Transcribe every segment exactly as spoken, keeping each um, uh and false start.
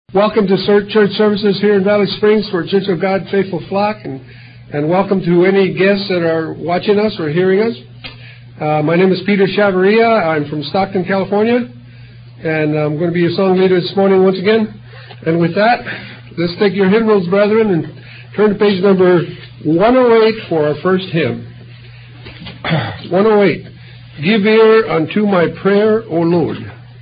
Welcome to church services here in Valley Springs for Church of God Faithful Flock, and, and welcome to any guests that are watching us or hearing us. Uh, my name is Peter Chavarria. I'm from Stockton, California, and I'm going to be your song leader this morning once again. And with that, let's take your hymnals, brethren, and turn to page number one oh eight for our first hymn. one oh eight, Give ear unto my prayer, O Lord.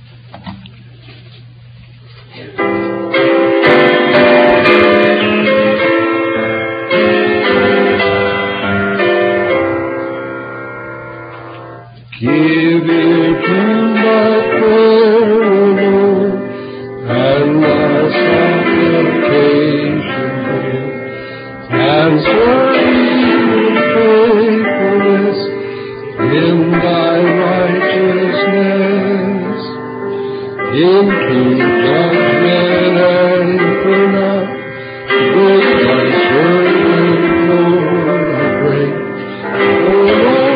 Give ear to my prayer, O Lord, and my supplication hear. Answer me with faithfulness in thy righteousness. Into judgment and enough with thy servant, Lord, I pray. O Lord,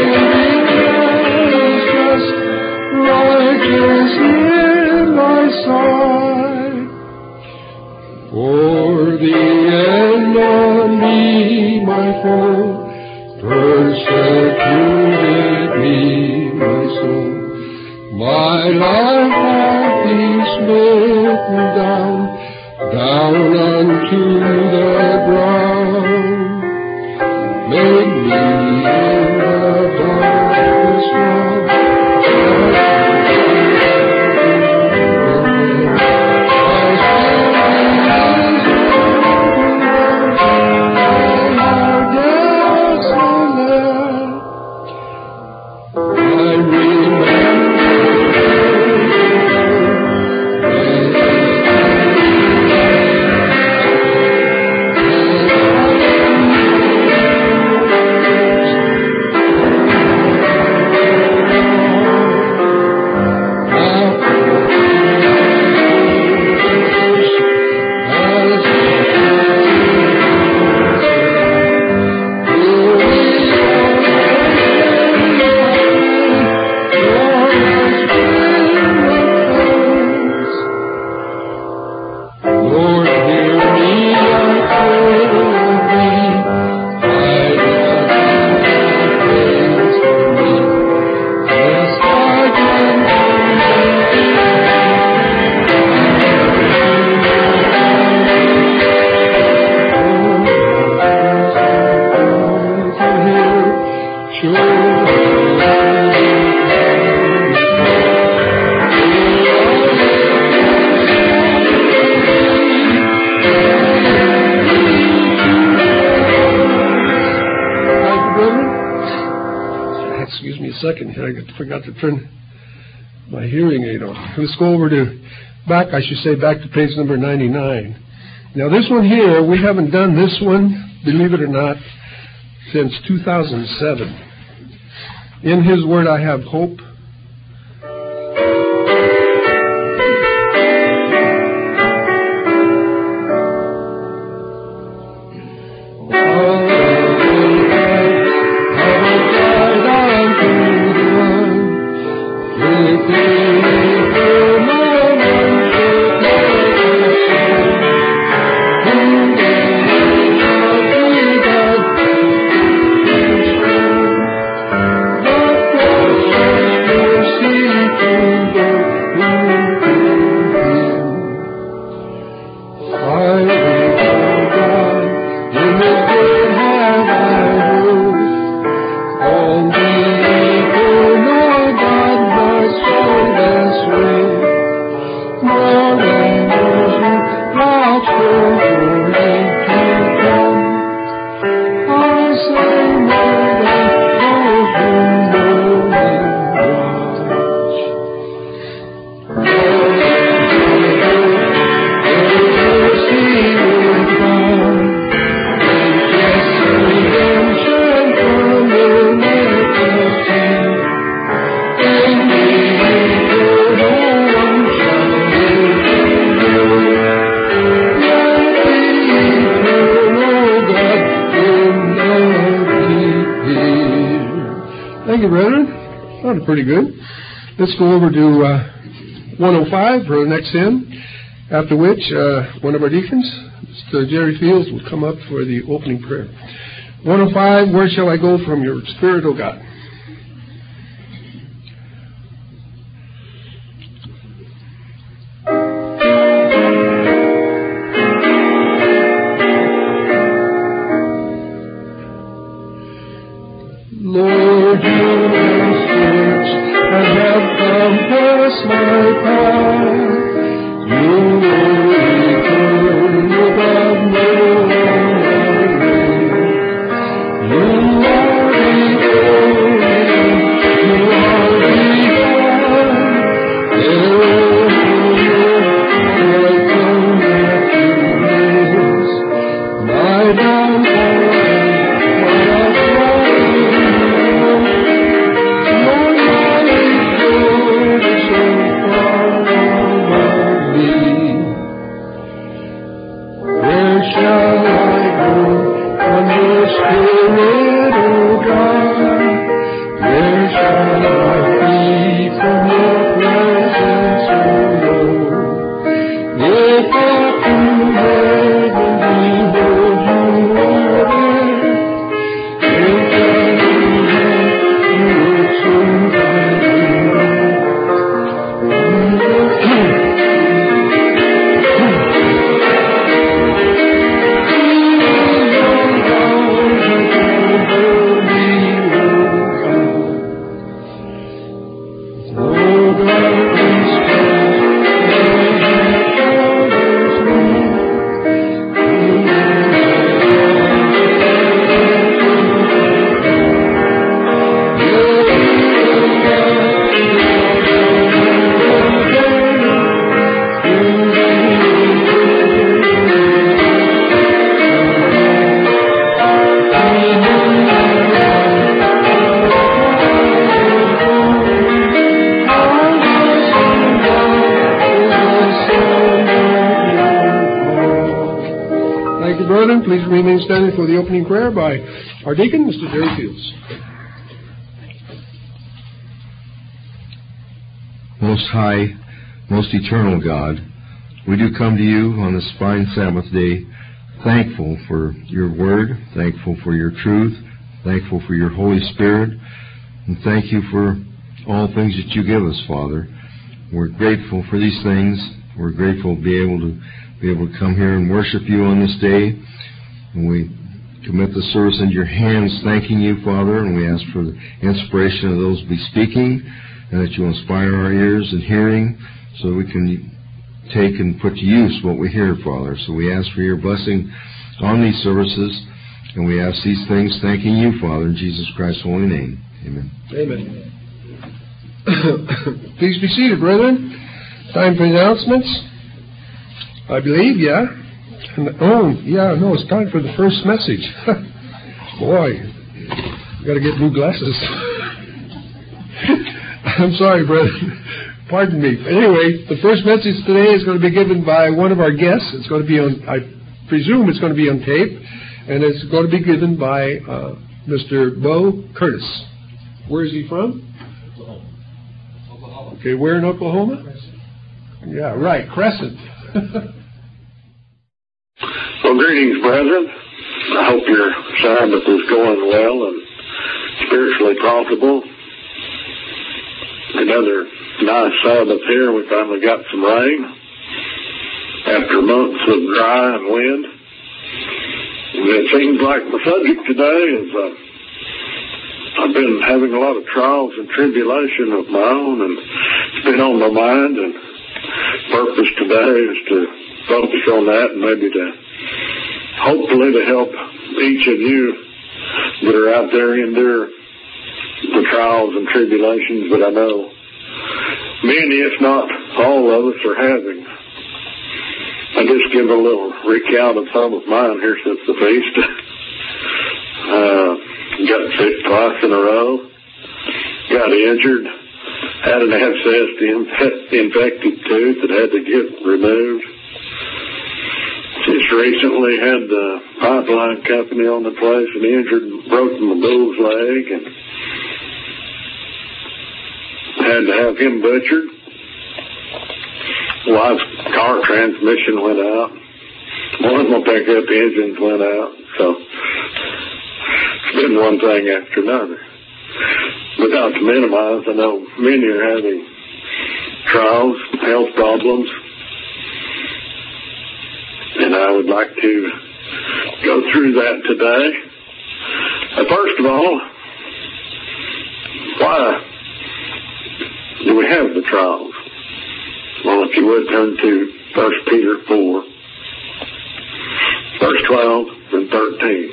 righteous in thy sight. For the enemy, my foe, persecuted me, my soul. My life hath been smitten down, down unto the ground. Make me in the darkness strong. Second here, I forgot to turn my hearing aid on. Let's go over to back, I should say back to page number ninety-nine. Now this one here, we haven't done this one, believe it or not, since two thousand seven. In His Word I have hope. Pretty good. Let's go over to uh, one oh five for the next hymn. after which uh, one of our deacons, Mister Jerry Fields, will come up for the opening prayer. one oh five, Where Shall I Go From Your Spirit, O God? Lord, you have searched and have compassed my path. You will return above no one. You are the you are the there my downfall. Please remain standing for the opening prayer by our deacon, Mister Jerry Fields. Most high, most eternal God, we do come to you on this fine Sabbath day, thankful for your word, thankful for your truth, thankful for your Holy Spirit, and thank you for all things that you give us, Father. We're grateful for these things. We're grateful to be able to be able to come here and worship you on this day. And we commit the service into your hands, thanking you, Father, and we ask for the inspiration of those who be speaking, and that you inspire our ears and hearing, so that we can take and put to use what we hear, Father. So we ask for your blessing on these services, and we ask these things thanking you, Father, in Jesus Christ's holy name. Amen. Amen. Please be seated, brethren. Time for announcements. I believe, yeah. And, oh, yeah, no, it's time for the first message. Boy, I've got to get new glasses. I'm sorry, brother. Pardon me. Anyway, the first message today is going to be given by one of our guests. It's going to be on, I presume it's going to be on tape, and it's going to be given by uh, Mister Bo Curtis. Where is he from? Oklahoma. Okay, where in Oklahoma? Crescent. Yeah, right, Crescent. Well, greetings, brethren. I hope your Sabbath is going well and spiritually profitable. Another nice Sabbath here. We finally got some rain after months of dry and wind. And it seems like the subject today is uh, I've been having a lot of trials and tribulation of my own, and it's been on my mind, and purpose today is to focus on that and maybe to hopefully to help each of you that are out there endure the trials and tribulations that I know many, if not all of us, are having. I just give a little recount of some of mine here since the feast. uh, got sick twice in a row, got injured, had an abscess, infected tooth that had to get removed. Just recently had the pipeline company on the place and injured, broken my bull's leg, and had to have him butchered. Wife car transmission went out. One of my pickup engines went out. So it's been one thing after another. Without to minimize, I know many are having trials, health problems, and I would like to go through that today. Uh, first of all, why do we have the trials? Well, if you would turn to First Peter four, verse twelve and thirteen.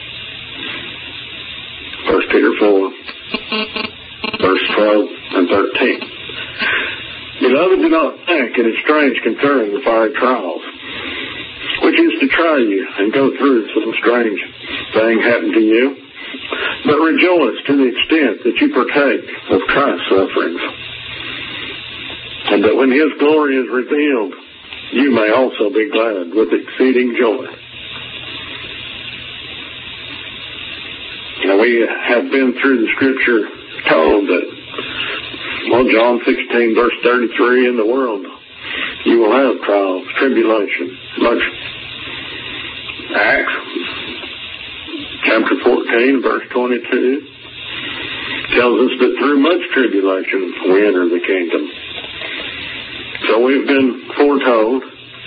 First Peter four, verse twelve and thirteen. Beloved, do not think it is strange concerning the fiery trials, which is to try you and go through some strange thing happen to you, but rejoice to the extent that you partake of Christ's sufferings, and that when his glory is revealed, you may also be glad with exceeding joy. Now, we have been through the scripture told that, well, John sixteen, verse thirty-three, in the world you will have trials, tribulation. Much. Acts chapter fourteen, verse twenty-two, tells us that through much tribulation we enter the kingdom. So we've been foretold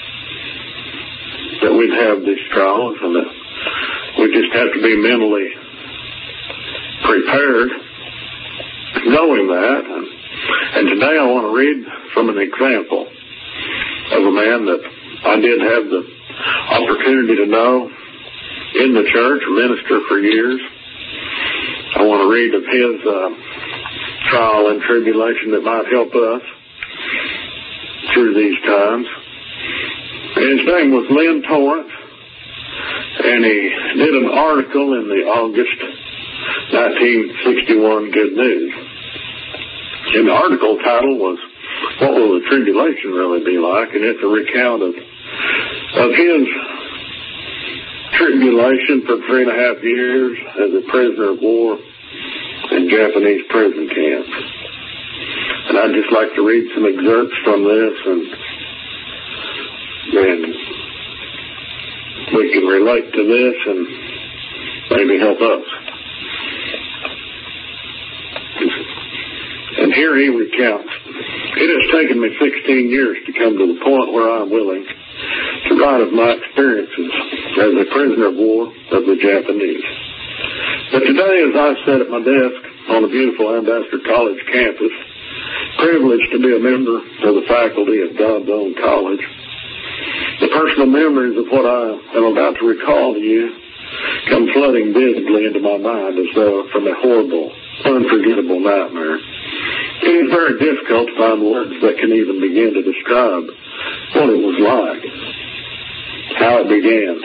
that we'd have these trials, and that we just have to be mentally prepared, knowing that. And, and today I want to read from an example of a man that I did have the opportunity to know in the church, minister for years. I want to read of his uh, trial and tribulation that might help us through these times. And his name was Lynn Torrance, and he did an article in the August nineteen sixty-one Good News. And the article title was, "What Will the Tribulation Really Be Like?" And it's a recount of, of his tribulation for three and a half years as a prisoner of war in Japanese prison camps. And I'd just like to read some excerpts from this, and then we can relate to this and maybe help us. And here he recounts, "It has taken me sixteen years to come to the point where I am willing to write of my experiences as a prisoner of war of the Japanese. But today, as I sat at my desk on a beautiful Ambassador College campus, privileged to be a member of the faculty of God's own college, the personal memories of what I am about to recall to you come flooding vividly into my mind as though from a horrible, unforgettable nightmare. It is very difficult to find words that can even begin to describe what it was like, how it began.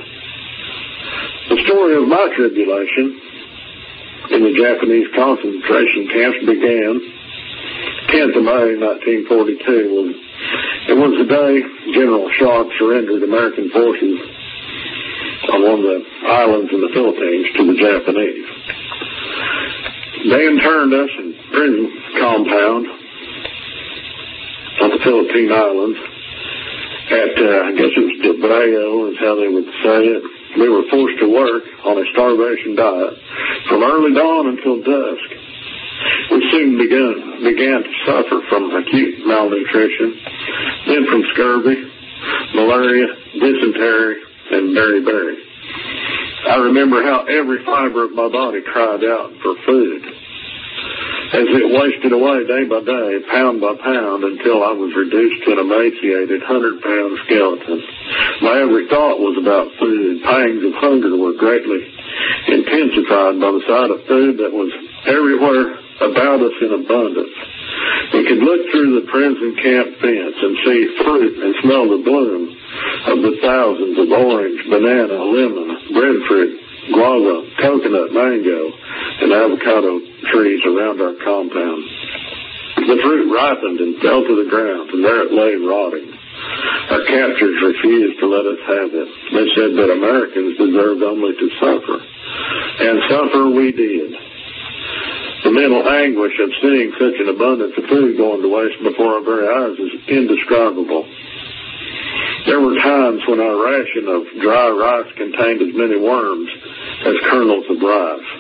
The story of my tribulation in the Japanese concentration camps began tenth of May, nineteen forty-two. It was the day General Sharp surrendered American forces on one of the islands in the Philippines to the Japanese. They interned us in prison compound on the Philippine Islands at, uh, I guess it was Debreo is how they would say it. We were forced to work on a starvation diet from early dawn until dusk. We soon began, began to suffer from acute malnutrition, then from scurvy, malaria, dysentery, and beriberi. I remember how every fiber of my body cried out for food, as it wasted away day by day, pound by pound, until I was reduced to an emaciated hundred-pound skeleton. My every thought was about food. Pangs of hunger were greatly intensified by the sight of food that was everywhere about us in abundance. We could look through the prison camp fence and see fruit and smell the bloom of the thousands of orange, banana, lemon, breadfruit, guava, coconut, mango, and avocado trees around our compound. The fruit ripened and fell to the ground, and there it lay rotting. Our captors refused to let us have it. They said that Americans deserved only to suffer, and suffer we did. The mental anguish of seeing such an abundance of food going to waste before our very eyes is indescribable. There were times when our ration of dry rice contained as many worms as kernels of rice.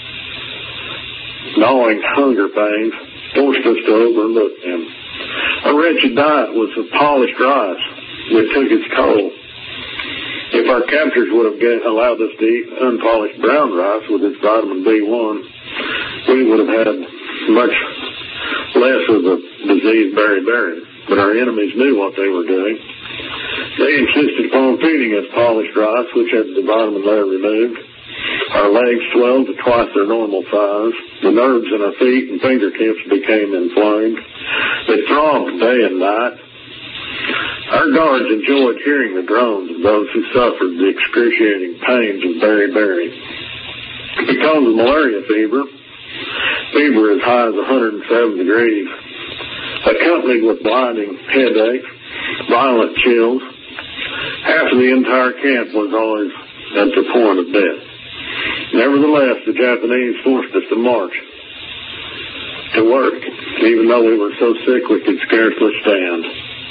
Gnawing hunger pains forced us to overlook them. A wretched diet was of polished rice that took its toll. If our captors would have get, allowed us to eat unpolished brown rice with its vitamin B one, we would have had much less of the disease beriberi. But our enemies knew what they were doing. They insisted upon feeding us polished rice, which had the vitamin layer removed. Our legs swelled to twice their normal size. The nerves in our feet and fingertips became inflamed. They throbbed day and night. Our guards enjoyed hearing the groans of those who suffered the excruciating pains of beriberi. Because of malaria fever, fever as high as one hundred seven degrees, accompanied with blinding headaches, violent chills, half of the entire camp was always at the point of death. Nevertheless, the Japanese forced us to march, to work, even though we were so sick we could scarcely stand.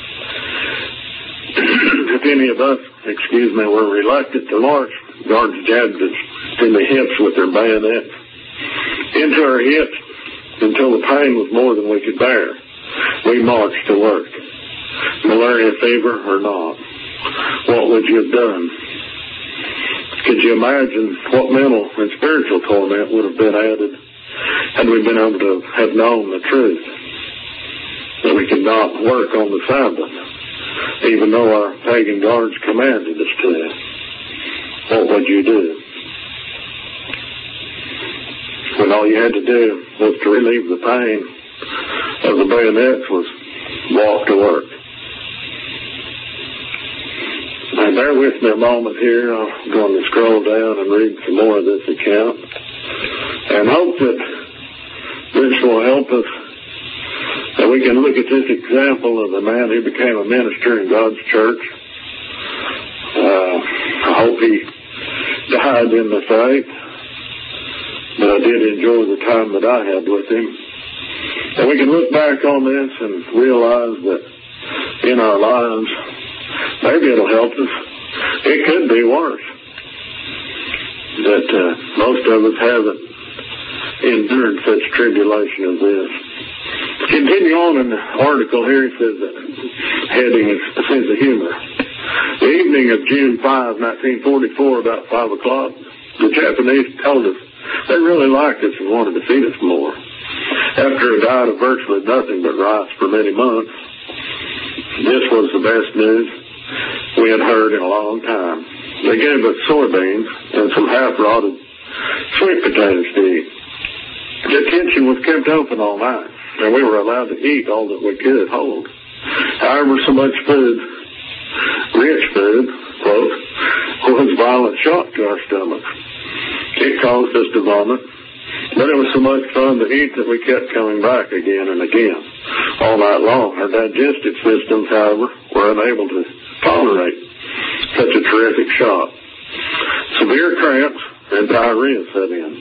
If any of us, excuse me, were reluctant to march, guards jabbed us in the hips with their bayonets, into our hips until the pain was more than we could bear. We marched to work. Malaria fever or not, what would you have done? Could you imagine what mental and spiritual torment would have been added had we been able to have known the truth, that we could not work on the Sabbath, even though our pagan guards commanded us to? What would you do? When all you had to do was to relieve the pain of the bayonets was walk to work. Now, bear with me a moment here. I'm going to scroll down and read some more of this account and hope that this will help us, that we can look at this example of a man who became a minister in God's church. Uh, I hope he died in the faith, but I did enjoy the time that I had with him. And we can look back on this and realize that in our lives, maybe it'll help us. It could be worse. That uh, most of us haven't endured such tribulation as this. Continue on in the article here. It says that heading is a sense of humor. The evening of June fifth, nineteen forty-four, about five o'clock, the Japanese told us they really liked us and wanted to feed us more. After a diet of virtually nothing but rice for many months, this was the best news we had heard in a long time. They gave us soybeans and some half-rotted sweet potatoes to eat. The kitchen was kept open all night, and we were allowed to eat all that we could hold. However, so much food, rich food, quote, was a violent shock to our stomachs. It caused us to vomit, but it was so much fun to eat that we kept coming back again and again all night long. Our digestive systems, however, were unable to tolerate such a terrific shock. Severe cramps and diarrhea set in.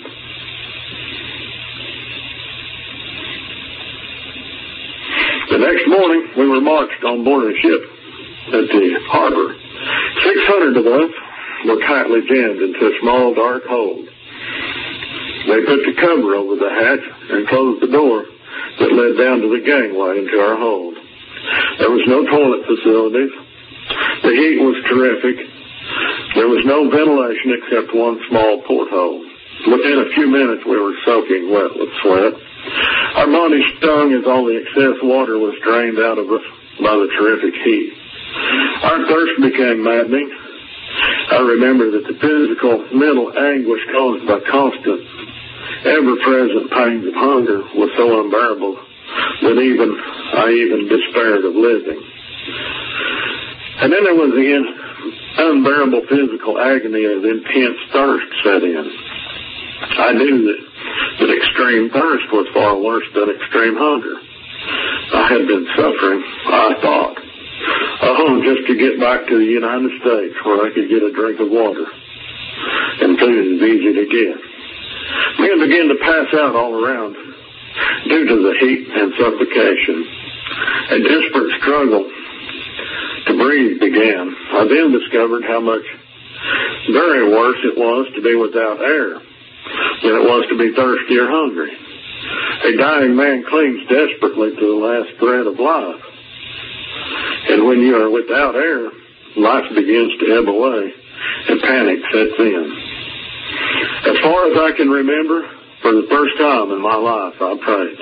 The next morning, we were marched on board a ship at the harbor. Six hundred of us were tightly jammed into a small, dark hold. They put the cover over the hatch and closed the door that led down to the gangway into our hold. There was no toilet facilities. The heat was terrific. There was no ventilation except one small porthole. Within a few minutes, we were soaking wet with sweat. Our bodies stung as all the excess water was drained out of us by the terrific heat. Our thirst became maddening. I remember that the physical, mental anguish caused by constant, ever-present pains of hunger was so unbearable that even I even despaired of living. And then there was the unbearable physical agony of intense thirst set in. I knew that, that extreme thirst was far worse than extreme hunger. I had been suffering, I thought, oh, just to get back to the United States where I could get a drink of water. And food is easy to get. Men began to pass out all around due to the heat and suffocation. A desperate struggle to to breathe began. I then discovered how much very worse it was to be without air than it was to be thirsty or hungry. A dying man clings desperately to the last thread of life. And when you are without air, life begins to ebb away and panic sets in. As far as I can remember, for the first time in my life, I prayed,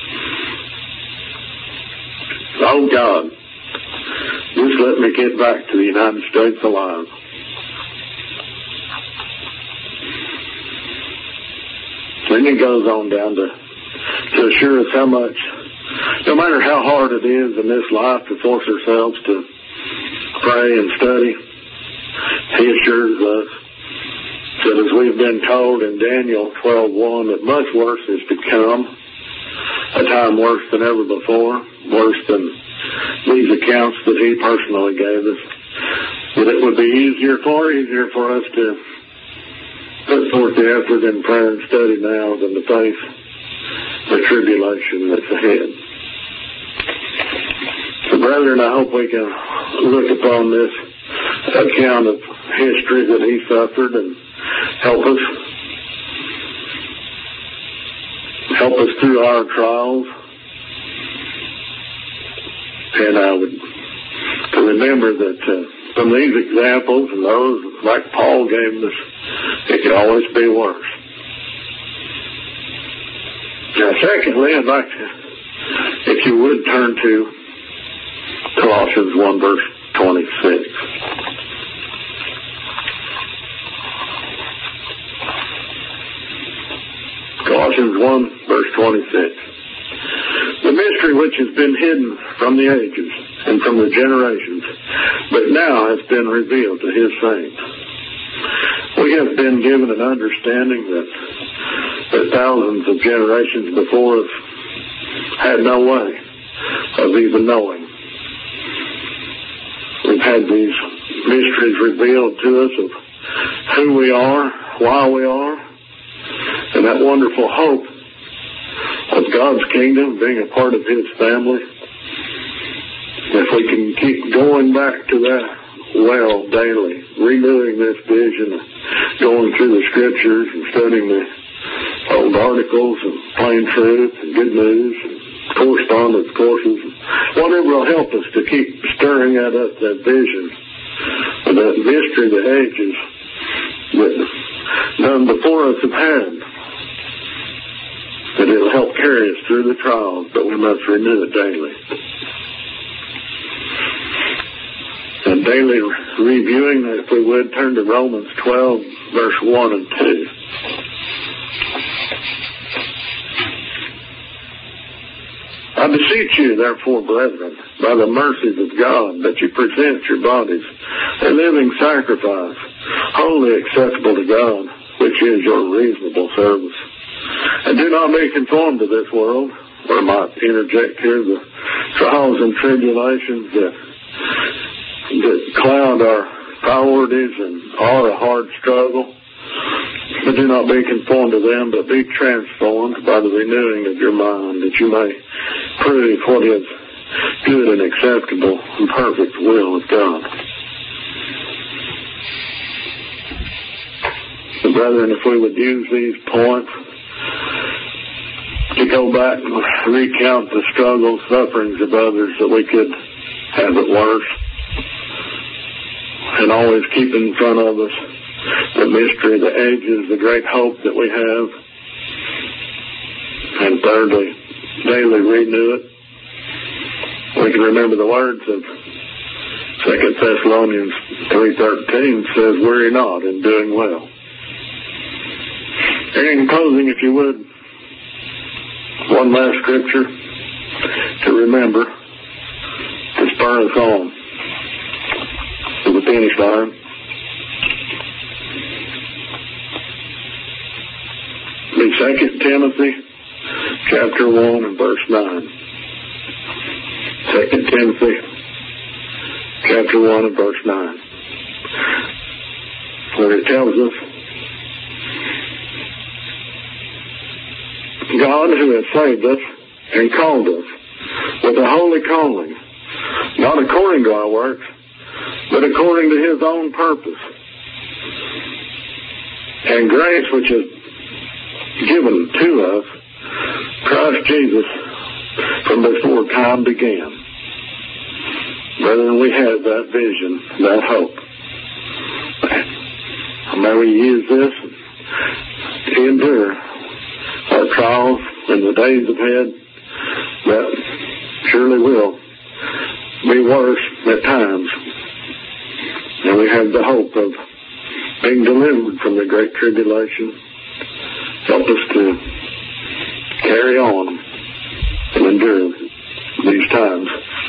"Oh God, just let me get back to the United States alive." Then he goes on down to, to assure us how much, no matter how hard it is in this life to force ourselves to pray and study, he assures us that as we've been told in Daniel twelve one, that much worse is to come, a time worse than ever before, worse than these accounts that he personally gave us, that it would be easier, far easier for us to put forth the effort in prayer and study now than to face the tribulation that's ahead. So, brethren, I hope we can look upon this account of history that he suffered and help us, help us through our trials. And I would to remember that uh, from these examples and those like Paul gave us, it could always be worse. Now, secondly, I'd like to, if you would, turn to Colossians one, verse twenty-six. Colossians one, verse twenty-six. The mystery which has been hidden from the ages and from the generations, but now has been revealed to his saints. We have been given an understanding that, that thousands of generations before us had no way of even knowing. We've had these mysteries revealed to us of who we are, why we are, and that wonderful hope of God's kingdom, being a part of his family. If we can keep going back to that well daily, renewing this vision, going through the scriptures and studying the old articles and plain truth and good news and correspondence courses, whatever will help us to keep stirring that up, that vision of that mystery of the ages that none before us have had, that it'll help carry us through the trials, but we must renew it daily. And daily reviewing, if we would, turn to Romans twelve, verse one and two. I beseech you, therefore, brethren, by the mercies of God, that you present your bodies a living sacrifice, wholly acceptable to God, which is your reasonable service. And do not be conformed to this world, or I might interject here the trials and tribulations that, that cloud our priorities and are a hard struggle. But do not be conformed to them, but be transformed by the renewing of your mind, that you may prove what is good and acceptable and perfect will of God. So, brethren, if we would use these points to go back and recount the struggles, sufferings of others, that we could have it worse, and always keep in front of us the mystery, the ages, the great hope that we have, and thirdly, daily renew it. We can remember the words of Second Thessalonians three thirteen says, "Worry not in doing well." And in closing, if you would, one last scripture to remember, to spur us on to the finish line. In Second Timothy chapter one and verse nine. Second Timothy chapter one and verse nine. Where it tells us, God who has saved us and called us with a holy calling, not according to our works, but according to his own purpose and grace which is given to us, Christ Jesus, from before time began. Brethren, we have that vision, that hope. May we use this to endure our trials in the days ahead that surely will be worse at times. And we have the hope of being delivered from the great tribulation. Help us to carry on and endure these times.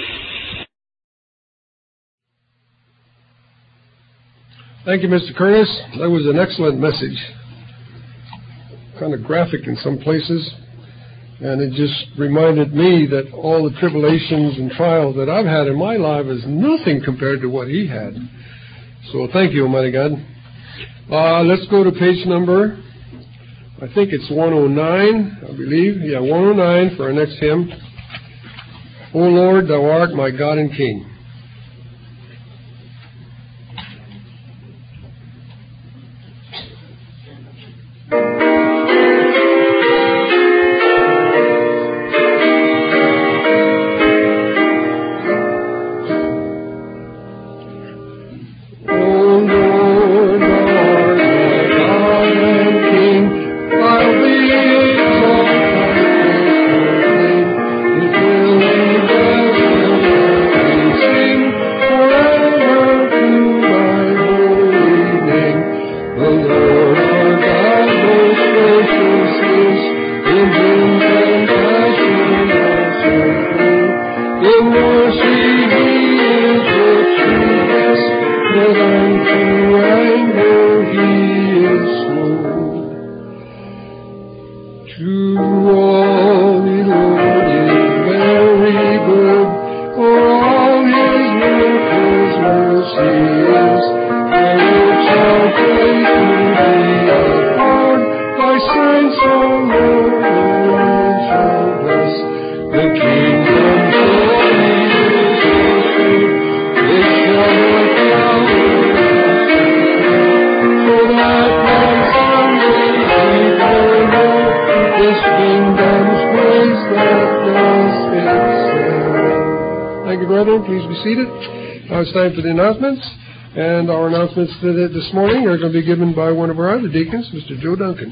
Thank you, Mister Curtis. That was an excellent message. Kind of graphic in some places. And it just reminded me that all the tribulations and trials that I've had in my life is nothing compared to what he had. So thank you, Almighty God. Uh, let's go to page number, I think it's one oh nine, I believe. Yeah, one oh nine for our next hymn. O Lord, thou art my God and King. It's time for the announcements, and our announcements this morning are going to be given by one of our other deacons, Mister Joe Duncan.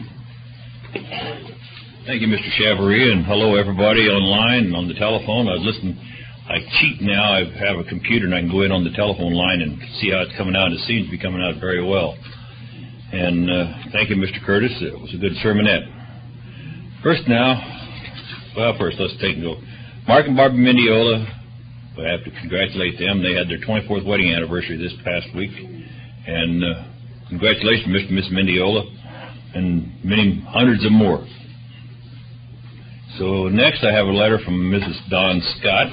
Thank you, Mister Chavaria, and hello everybody online and on the telephone. I was listening. I cheat now. I have a computer and I can go in on the telephone line and see how it's coming out. It seems to be coming out very well. And uh, thank you, Mister Curtis. It was a good sermonette. First now, well, first let's take and go. Mark and Barbara Mendiola. I have to congratulate them. They had their twenty-fourth wedding anniversary this past week. And uh, congratulations, Mister and Miss Mendiola, and many hundreds of more. So next I have a letter from Missus Dawn Scott.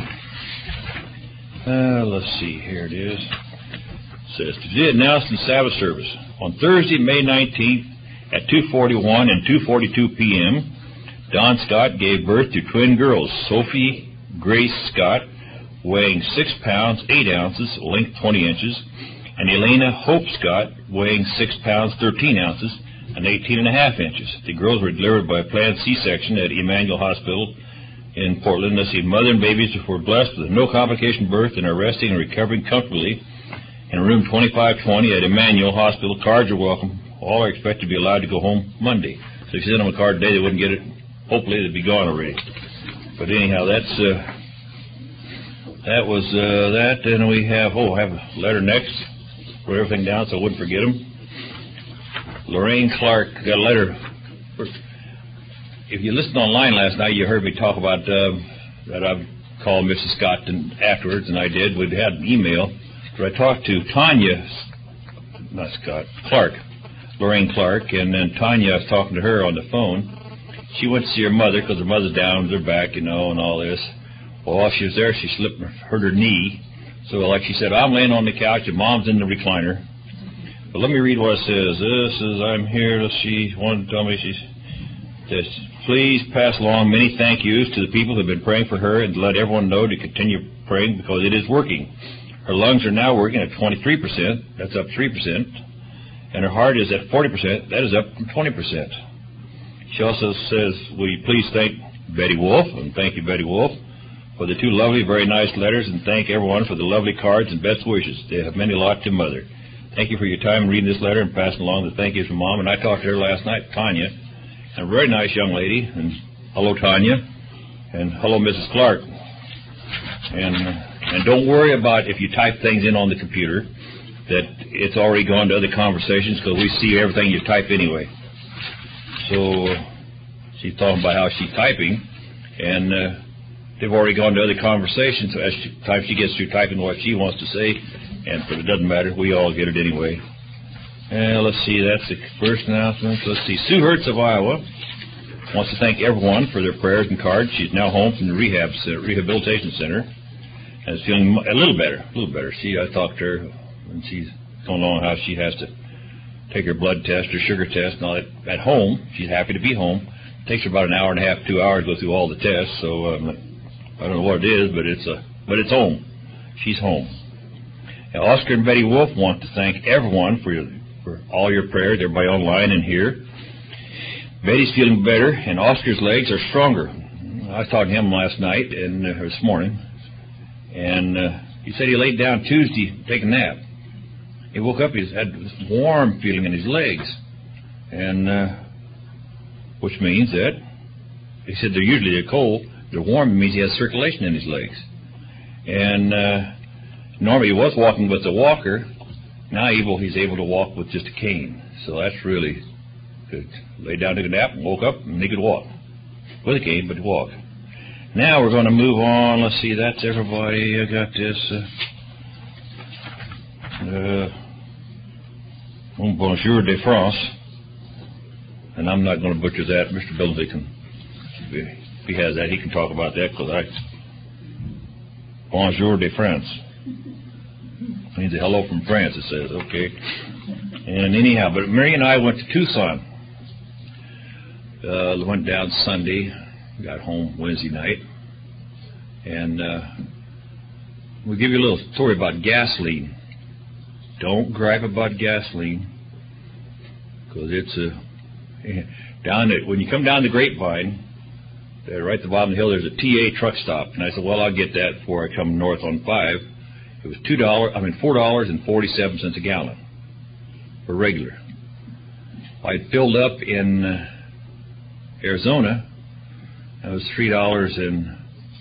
Uh, let's see, here it is. It says, today at Nelson Sabbath service, on Thursday, May nineteenth, at two forty-one and two forty-two p.m., Dawn Scott gave birth to twin girls, Sophie Grace Scott, weighing six pounds, eight ounces, length twenty inches, and Elena Hope Scott, weighing six pounds, thirteen ounces, and eighteen and a half inches. The girls were delivered by planned C-section at Emmanuel Hospital in Portland. Let's see, mother and babies were blessed with no complication birth and are resting and recovering comfortably in room twenty-five twenty at Emmanuel Hospital. Cards are welcome. All are expected to be allowed to go home Monday. So if you sent them a card today, they wouldn't get it. Hopefully, they'd be gone already. But anyhow, that's uh, that was uh, that. And we have, oh, I have a letter next. Wrote everything down so I wouldn't forget them. Lorraine Clark got a letter. First, if you listened online last night, you heard me talk about uh, that I've called Missus Scott and afterwards, and I did. We had an email where I talked to Tanya, not Scott, Clark, Lorraine Clark, and then Tanya, I was talking to her on the phone. She went to see her mother because her mother's down with her back, you know, and all this. Well, while she was there, she slipped and hurt her knee. So, like she said, I'm laying on the couch and Mom's in the recliner. But let me read what it says. This is, I'm here. She wanted to tell me, she says, please pass along many thank yous to the people who have been praying for her and to let everyone know to continue praying because it is working. Her lungs are now working at twenty-three percent. That's up three percent. And her heart is at forty percent. That is up from twenty percent. She also says, will you please thank Betty Wolf, and thank you, Betty Wolf, for the two lovely, very nice letters, and thank everyone for the lovely cards and best wishes. They have meant a lot to Mother. Thank you for your time reading this letter and passing along the thank yous from Mom. And I talked to her last night, Tanya, a very nice young lady. And hello, Tanya. And hello, Missus Clark. And and don't worry about if you type things in on the computer that it's already gone to other conversations, because we see everything you type anyway. So she's talking about how she's typing, and uh, they've already gone to other conversations. So as she, time she gets through typing what she wants to say, and but it doesn't matter. We all get it anyway. And let's see, that's the first announcement. Let's see, Sue Hertz of Iowa wants to thank everyone for their prayers and cards. She's now home from the rehab center, rehabilitation center, and is feeling a little better, a little better. She, I talked to her, and she's going along how she has to take her blood test, her sugar test, and all that at home. She's happy to be home. It takes her about an hour and a half, two hours to go through all the tests. So um, I don't know what it is, but it's a, but it's home. She's home. Now, Oscar and Betty Wolf want to thank everyone for your, for all your prayers, everybody online and here. Betty's feeling better, and Oscar's legs are stronger. I talked to him last night and uh, this morning, and uh, he said he laid down Tuesday to take a nap. He woke up, he had this warm feeling in his legs, and uh, which means that he said they're usually they're cold. They're warm means he has circulation in his legs, and uh, normally he was walking with a walker. Now able he's able to walk with just a cane. So that's really good. Laid down, took a nap, and woke up, and he could walk with a cane, but walk. Now we're going to move on. Let's see, that's everybody. I got this. Uh, uh, Bonjour de France, and I'm not going to butcher that. Mister Billingsley can, if he has that, he can talk about that, because I. Bonjour de France means a hello from France, it says. Okay. And anyhow, but Mary and I went to Tucson. Uh, went down Sunday, got home Wednesday night, and uh, we'll give you a little story about gasoline. Don't gripe about gasoline, because it's a down at when you come down the Grapevine, there, right at the bottom of the hill, there's a T A truck stop, and I said, well, I'll get that before I come north on five. It was two dollars. I mean, four dollars and forty-seven cents a gallon for regular. I filled up in uh, Arizona. That was three dollars and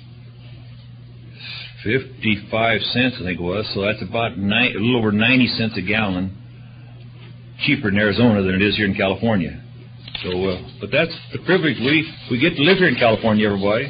fifty-five cents, I think it was. So that's about nine, a little over ninety cents a gallon cheaper in Arizona than it is here in California. So, uh, but that's the privilege we we get to live here in California, everybody.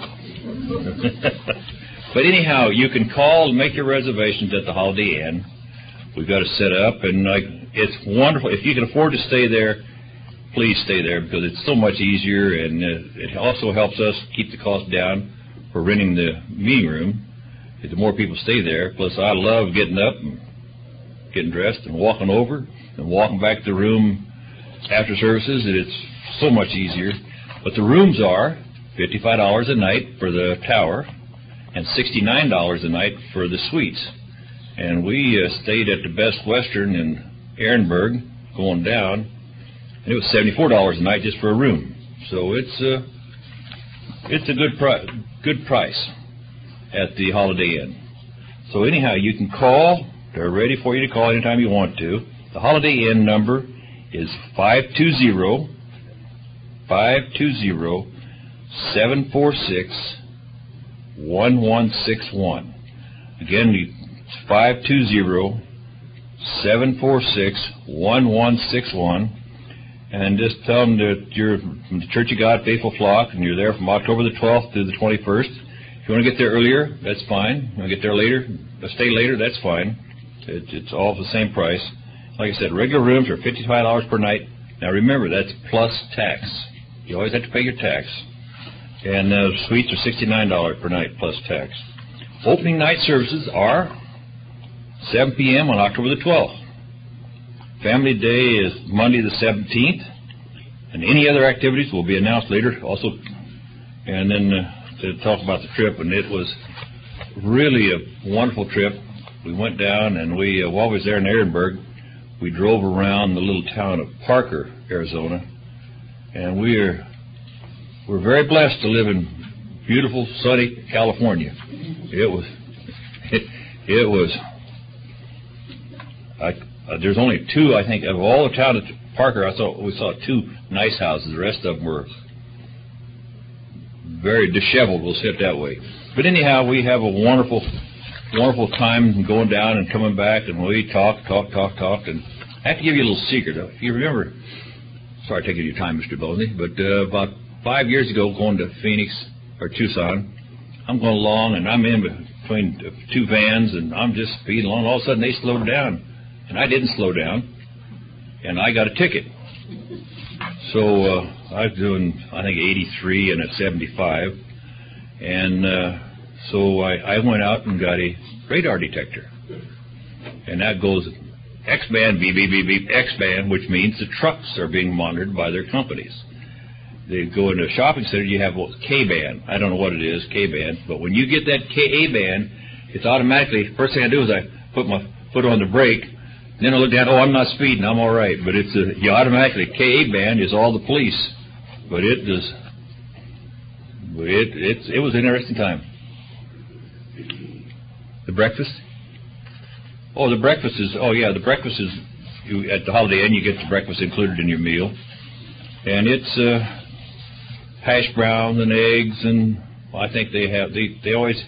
But anyhow, you can call and make your reservations at the Holiday Inn. We've got it set up, and like it's wonderful. If you can afford to stay there, please stay there, because it's so much easier, and uh, it also helps us keep the cost down for renting the meeting room. The more people stay there, plus I love getting up and getting dressed and walking over and walking back to the room after services, and it's so much easier. But the rooms are fifty-five dollars a night for the tower and sixty-nine dollars a night for the suites. And we uh, stayed at the Best Western in Ehrenberg going down, and it was seventy-four dollars a night just for a room. So it's uh, it's a good pri- good price at the Holiday Inn. So anyhow, you can call. They're ready for you to call anytime you want to. The Holiday Inn number is five two zero, five two zero, seven four six, one one six one. Again, it's five two zero, seven four six, one one six one. And just tell them that you're from the Church of God Faithful Flock, and you're there from October the twelfth to the twenty-first. If you want to get there earlier, that's fine. You want to get there later, stay later, that's fine. It, it's all the same price. Like I said, regular rooms are fifty-five dollars per night. Now remember, that's plus tax. You always have to pay your tax. And uh, suites are sixty-nine dollars per night plus tax. Opening night services are seven p.m. on October the twelfth. Family Day is Monday the seventeenth. And any other activities will be announced later also. And then uh, to talk about the trip, and it was really a wonderful trip. we went down, and we, uh, while we was there in Ehrenberg, we drove around the little town of Parker, Arizona, and we are we're very blessed to live in beautiful, sunny California. It was it, it was. I, uh, there's only two, I think, of all the town of Parker. I saw we saw two nice houses. The rest of them were very disheveled. We'll say it that way. But anyhow, we have a wonderful. Wonderful time going down and coming back, and we talk, talk, talk, talk. And I have to give you a little secret. If you remember, sorry taking your time, Mister Billingsley, but uh, about five years ago, going to Phoenix or Tucson, I'm going along, and I'm in between two vans, and I'm just speeding along. All of a sudden, they slowed down, and I didn't slow down, and I got a ticket. So uh, I was doing, I think, eighty-three and a seventy-five, and uh, so I, I went out and got a radar detector, and that goes X-band, beep, beep, beep, beep, X-band, which means the trucks are being monitored by their companies. They go into a shopping center, you have K-band. I don't know what it is, K-band, but when you get that K-band, it's automatically, first thing I do is I put my foot on the brake, then I look down, oh, I'm not speeding, I'm all right. But it's a, you automatically, K-band is all the police, but it does, but it, it's, it was an interesting time. The breakfast? Oh, the breakfast is, oh yeah, the breakfast is, you, at the Holiday Inn you get the breakfast included in your meal. And it's uh, hash browns and eggs, and well, I think they have, they, they always,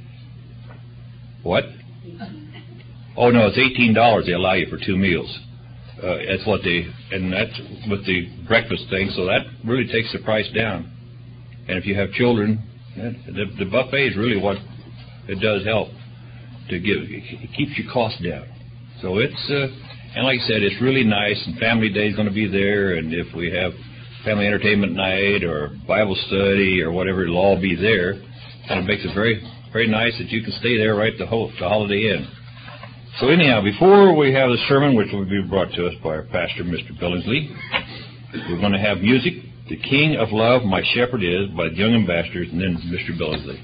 what? Oh no, it's eighteen dollars they allow you for two meals. Uh, that's what they, and that's with the breakfast thing, so that really takes the price down. And if you have children, the, the buffet is really what it does help. To give, it keeps your costs down. So it's, uh, and like I said, it's really nice, and Family Day is going to be there, and if we have family entertainment night or Bible study or whatever, it'll all be there. And it makes it very, very nice that you can stay there right the whole the Holiday Inn. So anyhow, before we have the sermon, which will be brought to us by our pastor, Mister Billingsley, we're going to have music. The King of Love, My Shepherd Is, by the Young Ambassadors, and then Mister Billingsley.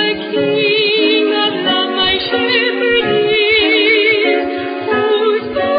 King of love, my shepherd is, whose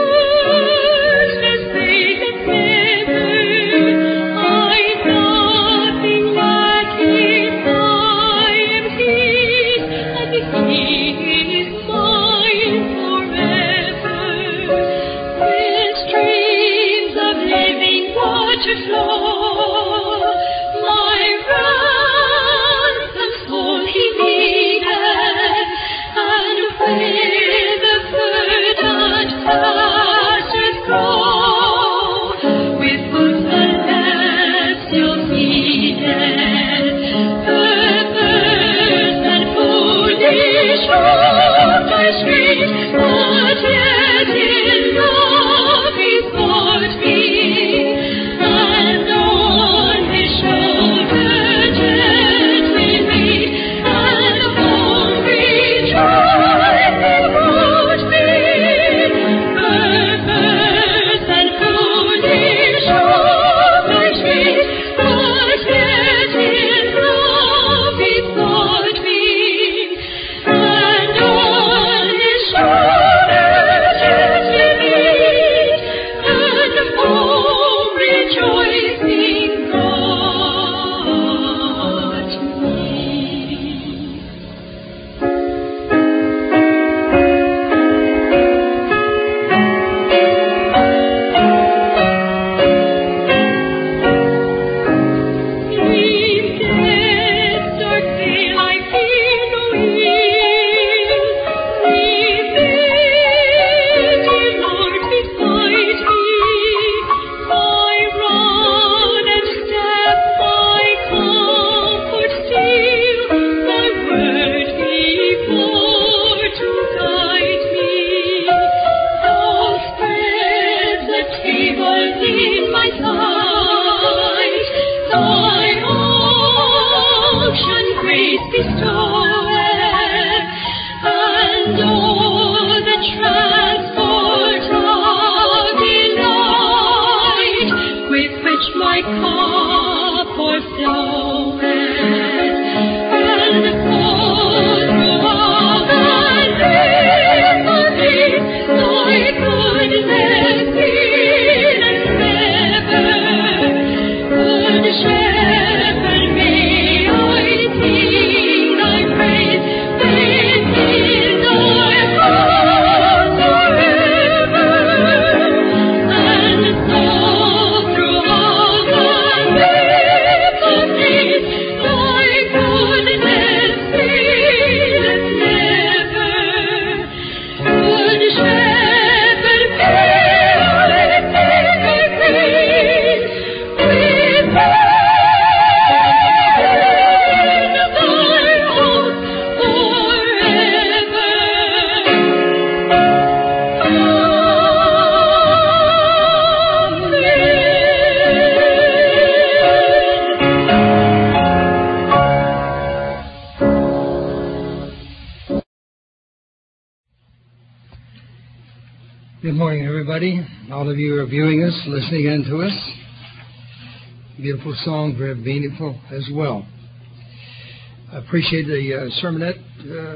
Good morning, everybody. All of you are viewing us, listening in to us. Beautiful song, very meaningful as well. I appreciate the uh, sermonette, uh,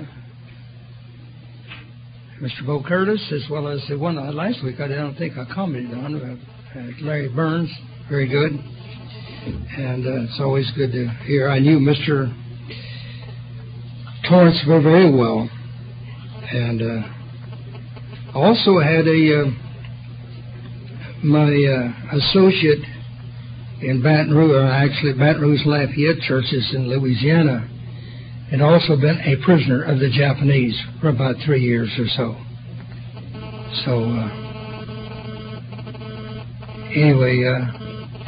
Mister Bo Curtis, as well as the one uh, last week I don't think I commented on, uh, uh, Larry Burns, very good. And uh, it's always good to hear. I knew Mister Torrance very, very well. And uh, also had a uh, my uh, associate in Baton Rouge, or actually Baton Rouge Lafayette churches in Louisiana, and also been a prisoner of the Japanese for about three years or so. So uh, anyway, uh,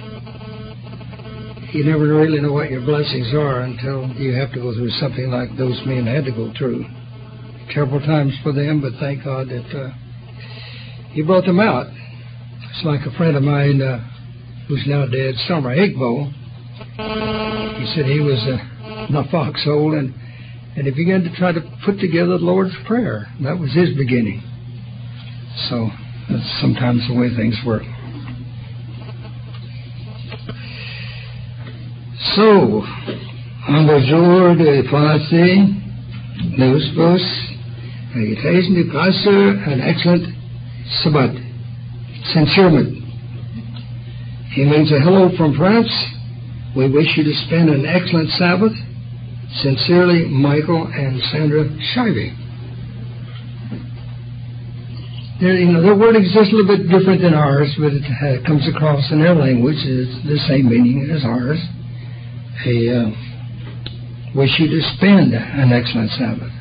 you never really know what your blessings are until you have to go through something like those men had to go through. Terrible times for them, but thank God that uh, He brought them out. It's like a friend of mine uh, who's now dead, Summer Igbo. He said he was uh, in a foxhole, and, and he began to try to put together the Lord's Prayer. That was his beginning. So that's sometimes the way things work. So, bonjour de français, nous vos. Salutations to Pastor, an excellent Sabbath. Sincerement. He means a hello from France. We wish you to spend an excellent Sabbath. Sincerely, Michael and Sandra Shivey. Their, you know, their wording is just a little bit different than ours, but it uh, comes across in their language. It's the same meaning as ours. They uh, wish you to spend an excellent Sabbath.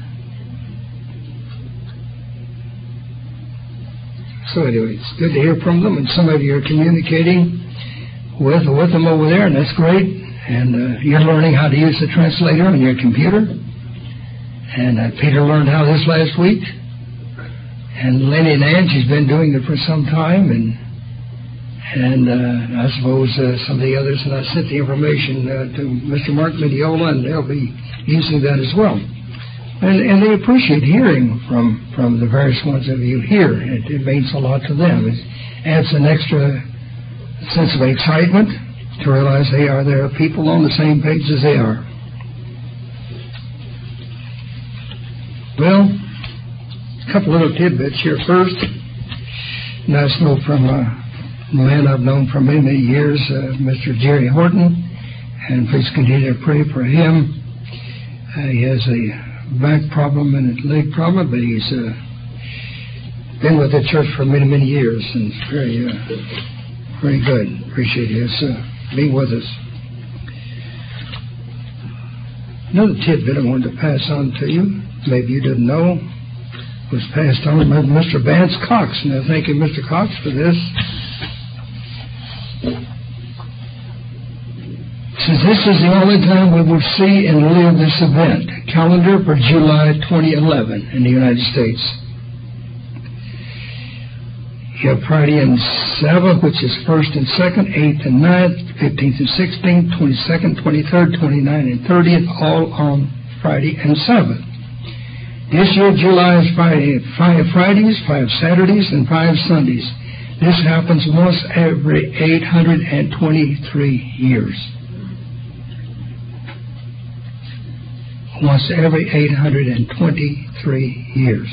So anyway, it's good to hear from them, and some of you are communicating with with them over there, and that's great. And uh, you're learning how to use the translator on your computer. And uh, Peter learned how this last week. And Lenny and Angie's been doing it for some time, and and uh, I suppose uh, some of the others. And I sent the information uh, to Mister Mark Mediola, and they'll be using that as well. And, and they appreciate hearing from, from the various ones of you here. It, it means a lot to them. It adds an extra sense of excitement to realize they are there are people on the same page as they are. Well, a couple little tidbits here. First, nice note from a man I've known for many, many years, uh, Mister Jerry Horton, and please continue to pray for him. Uh, he has a back problem and a leg problem, but he's uh, been with the church for many, many years, and it's very, uh, very good. Appreciate his uh, being with us. Another tidbit I wanted to pass on to you, maybe you didn't know, was passed on by Mister Vance Cox, and I thank you, Mister Cox, for this. Since this is the only time we will see and live this event, calendar for July twenty eleven in the United States. You have Friday and Sabbath, which is first and second, eighth and ninth, fifteenth and sixteenth, twenty-second, twenty-third, twenty-ninth, and thirtieth, all on Friday, and Sabbath. This year, July is five, five Fridays, five Saturdays, and five Sundays. This happens once every eight hundred twenty-three years. Once every eight hundred twenty-three years.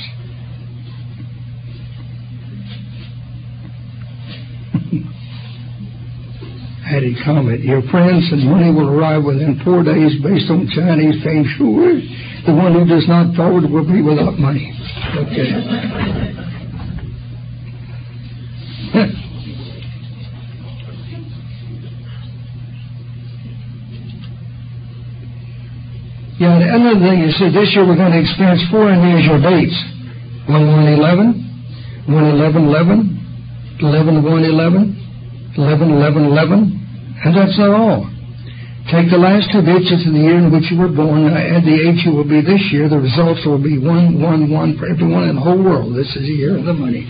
Added comment, your friends and money will arrive within four days based on Chinese feng shui. The one who does not forward will be without money. Okay. Yeah, and another thing is that this year we're going to experience four unusual dates. one one eleven, one eleven eleven, eleven one eleven, eleven eleven eleven, and that's not all. Take the last two digits of the year in which you were born, add the age you will be this year, the results will be one one one for everyone in the whole world. This is the year of the money.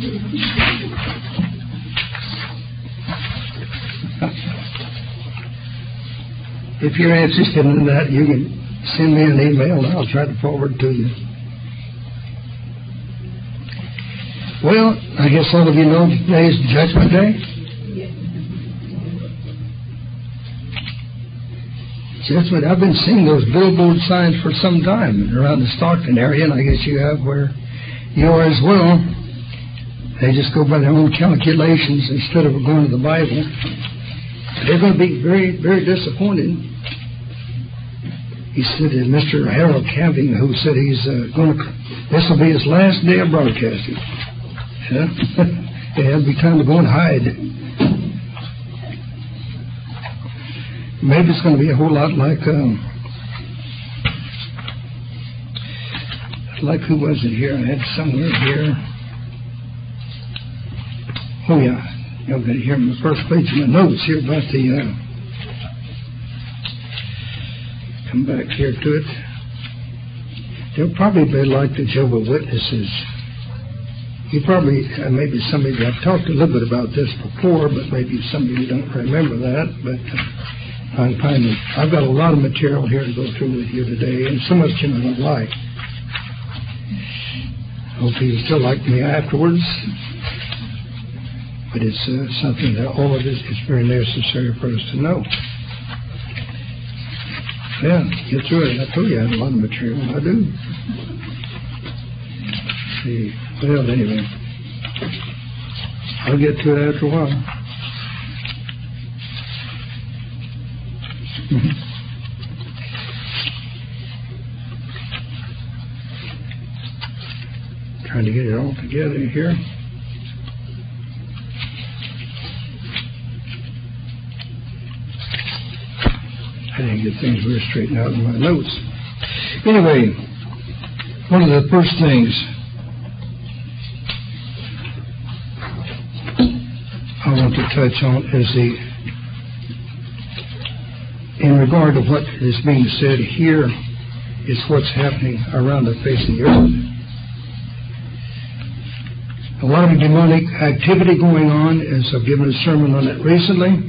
If you're interested in that, you can send me an email and I'll try to forward to you. Well, I guess all of you know today is Judgment Day. Judgment. I've been seeing those billboard signs for some time around the Stockton area, and I guess you have where you are as well. They just go by their own calculations instead of going to the Bible. They're going to be very, very disappointed. He said, uh, Mister Harold Camping, who said he's uh, going to, this will be his last day of broadcasting. Yeah? It'll be time to go and hide. Maybe it's going to be a whole lot like, um, like who was it here? I had somewhere here. Oh, yeah. You're going to hear on the first page of my notes here about the, uh, come back here to it. They'll probably be like the Jehovah's Witnesses. You probably, uh, maybe some of you, I've talked a little bit about this before, but maybe some of you don't remember that, but uh, I'm finding, I've got a lot of material here to go through with you today, and so much you don't like. Hope you still like me afterwards, but it's uh, something that all of it is very necessary for us to know. Yeah, get through it. I told you I had a lot of material. I do. Let's see. Well, anyway, I'll get to it after a while. Trying to get it all together here. I didn't get things very straightened out in my notes. Anyway, one of the first things I want to touch on is the, in regard to what is being said here, is what's happening around the face of the earth. A lot of demonic activity going on, as I've given a sermon on it recently.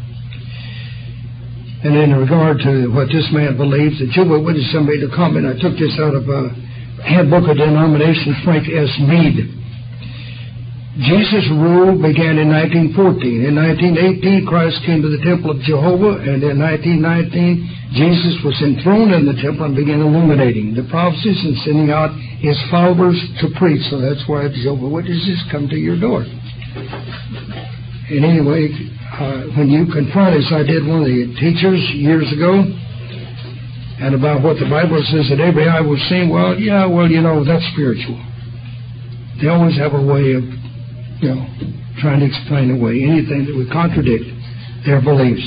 And in regard to what this man believes, the Jehovah's Witnesses made a comment. I took this out of a Handbook of Denominations, Frank S. Mead. Jesus' rule began in nineteen fourteen. In nineteen eighteen, Christ came to the temple of Jehovah, and in nineteen nineteen, Jesus was enthroned in the temple and began illuminating the prophecies and sending out his followers to preach. So that's why the Jehovah's Witnesses come to your door. And anyway, uh, when you confront, as I did one of the teachers years ago, and about what the Bible says that every eye will see, well, yeah, well, you know, that's spiritual. They always have a way of, you know, trying to explain away anything that would contradict their beliefs.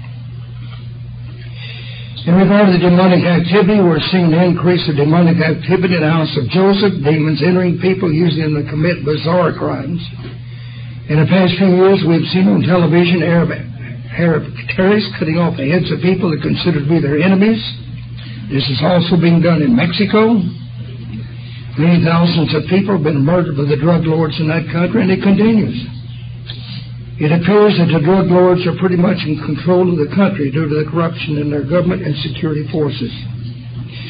In regard to the demonic activity, we're seeing the increase of demonic activity in the house of Joseph, demons entering people, using them to commit bizarre crimes. In the past few years, we've seen on television Arab, Arab terrorists cutting off the heads of people that consider to be their enemies. This is also being done in Mexico. Many thousands of people have been murdered by the drug lords in that country, and it continues. It appears that the drug lords are pretty much in control of the country due to the corruption in their government and security forces.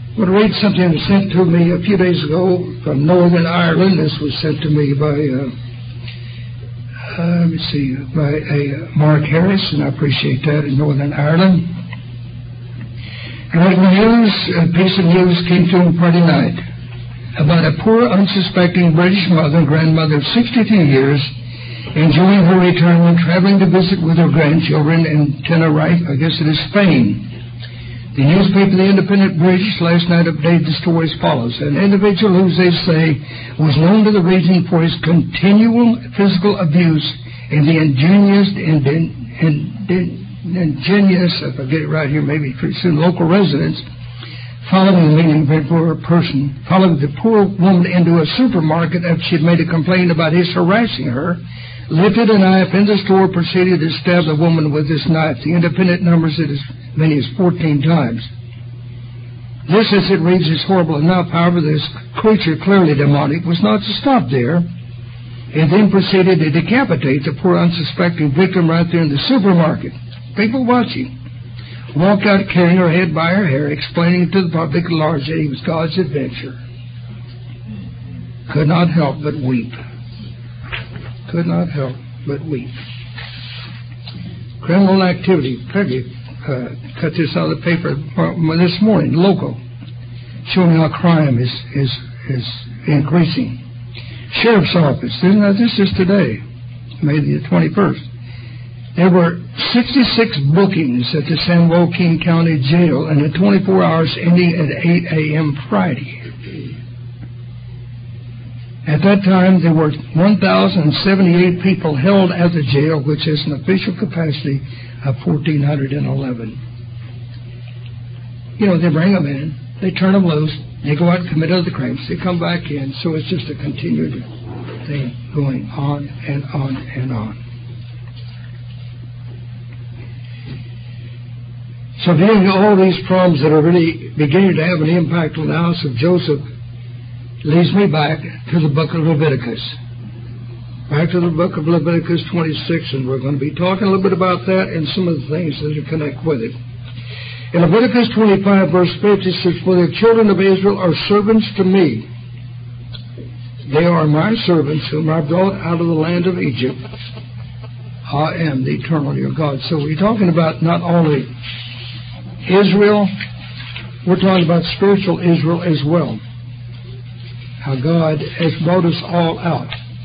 I want to read something that was sent to me a few days ago from Northern Ireland. This was sent to me by, uh, uh, let me see, by a uh, Mark Harris, and I appreciate that, in Northern Ireland. And the news, a piece of news came to him Friday night about a poor, unsuspecting British mother and grandmother of sixty-two years enjoying her retirement, traveling to visit with her grandchildren in Tenerife, I guess it is Spain. The newspaper, The Independent British, last night updated the story as follows. An individual who, they say, was known to the region for his continual physical abuse and the ingenious, and, and, and, ingenious, if I get it right here, maybe pretty soon, local residents, following the meeting for a person, followed the poor woman into a supermarket after she had made a complaint about his harassing her, lifted a knife in the store, proceeded to stab the woman with this knife. The Independent numbers it as many as fourteen times. This, as it reads, is horrible enough. However, this creature, clearly demonic, was not to stop there, and then proceeded to decapitate the poor unsuspecting victim right there in the supermarket. People watching. Walked out carrying her head by her hair, explaining to the public at large that he was God's adventure. Could not help but weep. Could not help but weep. Criminal activity. Peggy uh, cut this out of the paper this morning, local, showing how crime is is is increasing. Sheriff's Office. Now, this is today, May the twenty-first. There were sixty-six bookings at the San Joaquin County Jail in the twenty-four hours ending at eight a.m. Friday. At that time, there were one thousand seventy-eight people held at the jail, which has an official capacity of one thousand four hundred eleven. You know, they bring them in, they turn them loose, they go out and commit other crimes, they come back in, so it's just a continued thing going on and on and on. So viewing all these problems that are really beginning to have an impact on the house of Joseph leads me back to the book of Leviticus. Back to the book of Leviticus twenty-six, and we're going to be talking a little bit about that and some of the things that connect with it. In Leviticus twenty-five, verse fifty, it says, "For the children of Israel are servants to me. They are my servants whom I brought out of the land of Egypt. I am the eternal your God." So we're talking about not only Israel, we're talking about spiritual Israel as well. How God has brought us all out.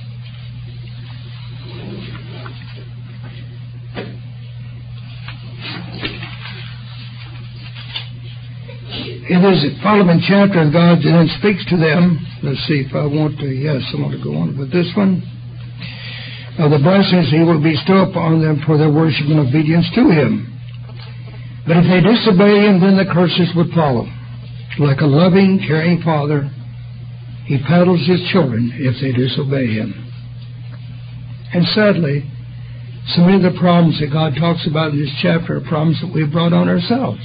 It is the following chapter, and God then speaks to them. Let's see if I want to, yes, I want to go on with this one. Now, the blessings He will bestow upon them for their worship and obedience to Him. But if they disobey Him, then the curses would follow. Like a loving, caring father, He paddles His children if they disobey Him. And sadly, so many of the problems that God talks about in this chapter are problems that we've brought on ourselves.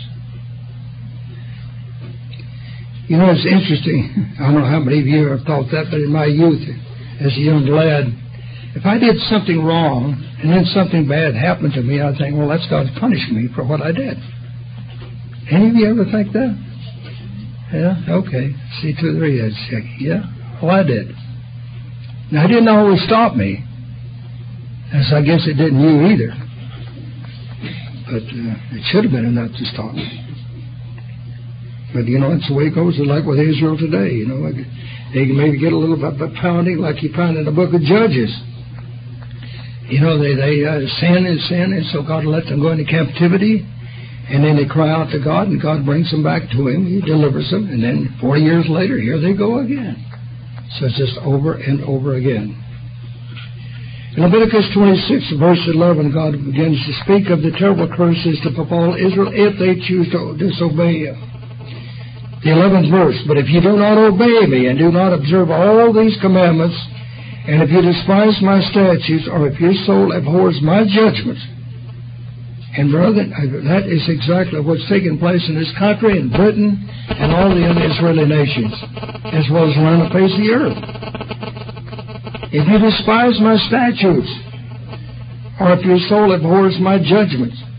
You know, it's interesting. I don't know how many of you have thought that, but in my youth, as a young lad, if I did something wrong and then something bad happened to me, I'd think, well, that's God's punishing me for what I did. Any of you ever think that? Yeah? Okay. See, two or three heads shaking. Yeah? Well, I did. Now, it didn't always stop me. As I guess it didn't you either. But uh, it should have been enough to stop me. But, you know, that's the way it goes. It's like with Israel today, you know. Like they can maybe get a little bit of pounding like you find in the book of Judges. You know, they, they uh, sin and sin, and so God let them go into captivity. And then they cry out to God, and God brings them back to Him. He delivers them. And then forty years later, here they go again. So it's just over and over again. In Leviticus twenty-six, verse eleven, God begins to speak of the terrible curses to befall Israel if they choose to disobey Him. The eleventh verse, "But if you do not obey me and do not observe all these commandments, and if you despise my statutes, or if your soul abhors my judgments," and brother, that is exactly what's taking place in this country, in Britain, and all the other Israeli nations, as well as around the face of the earth. "If you despise my statutes, or if your soul abhors my judgments."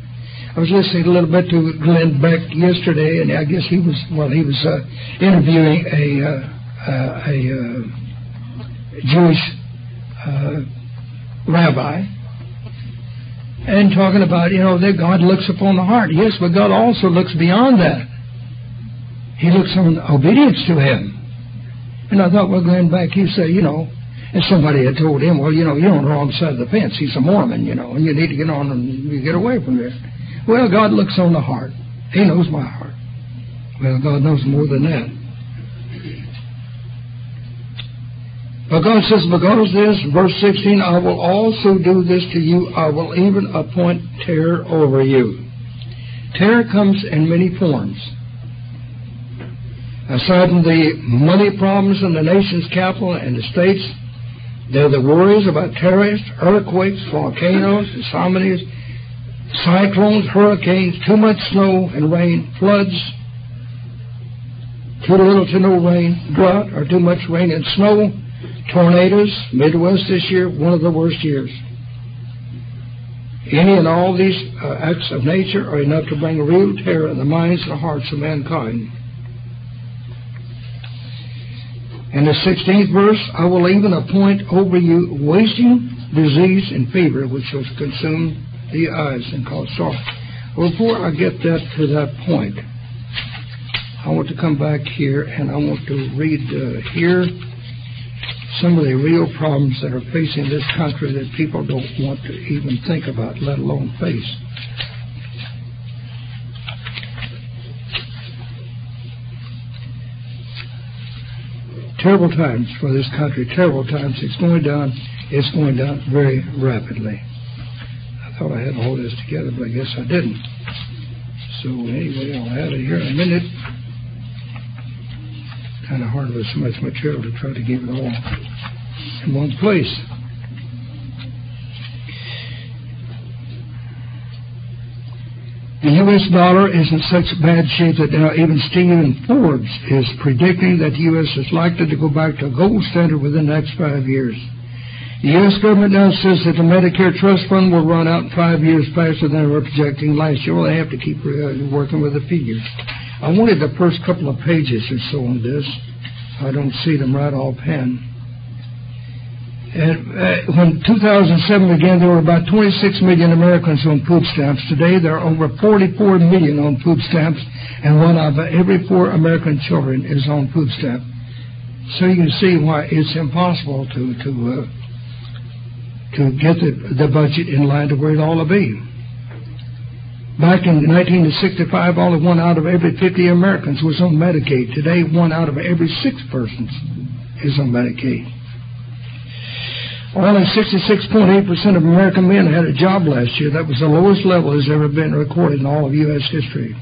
I was listening a little bit to Glenn Beck yesterday, and I guess he was, well, he was uh, interviewing a, uh, uh, a uh, Jewish uh, rabbi, and talking about, you know, that God looks upon the heart. Yes, but God also looks beyond that. He looks on obedience to Him. And I thought, well, Glenn Beck, he said, you know, and somebody had told him, well, you know, you're on the wrong side of the fence. He's a Mormon, you know, and you need to get on and you get away from there. Well, God looks on the heart. He knows my heart. Well, God knows more than that. But God says, because this, verse sixteen, I will also do this to you. I will even appoint terror over you. Terror comes in many forms. Aside from the money problems in the nation's capital and the states, there are the worries about terrorists, earthquakes, volcanoes, tsunamis, cyclones, hurricanes, too much snow and rain, floods, too little to no rain, drought, or too much rain and snow, tornadoes. Midwest this year, one of the worst years. Any and all these uh, acts of nature are enough to bring real terror in the minds and hearts of mankind. In the sixteenth verse, I will even appoint over you wasting, disease, and fever, which will consume the eyes and cause sorrow. Well, before I get that to that point, I want to come back here and I want to read uh, here some of the real problems that are facing this country that people don't want to even think about, let alone face. Terrible times for this country, terrible times. It's going down, it's going down very rapidly. I thought I had all this together, but I guess I didn't. So anyway, I'll have it here in a minute. Kind of hard with so much material to try to keep it all in one place. The U S dollar is in such bad shape that now even Stephen Forbes is predicting that the U S is likely to go back to a gold standard within the next five years. The U S government now says that the Medicare Trust Fund will run out in five years faster than they were projecting last year. Well, they have to keep uh, working with the figures. I wanted the first couple of pages or so on this. I don't see them right offhand. And, uh, when two thousand seven began, there were about twenty-six million Americans on food stamps. Today, there are over forty-four million on food stamps, and one out of every four American children is on food stamp. So you can see why it's impossible to to uh, to get the, the budget in line to where it ought to be. Back in nineteen sixty-five, only one out of every fifty Americans was on Medicaid. Today, one out of every six persons is on Medicaid. Only sixty-six point eight percent of American men had a job last year. That was the lowest level that's ever been recorded in all of U S history.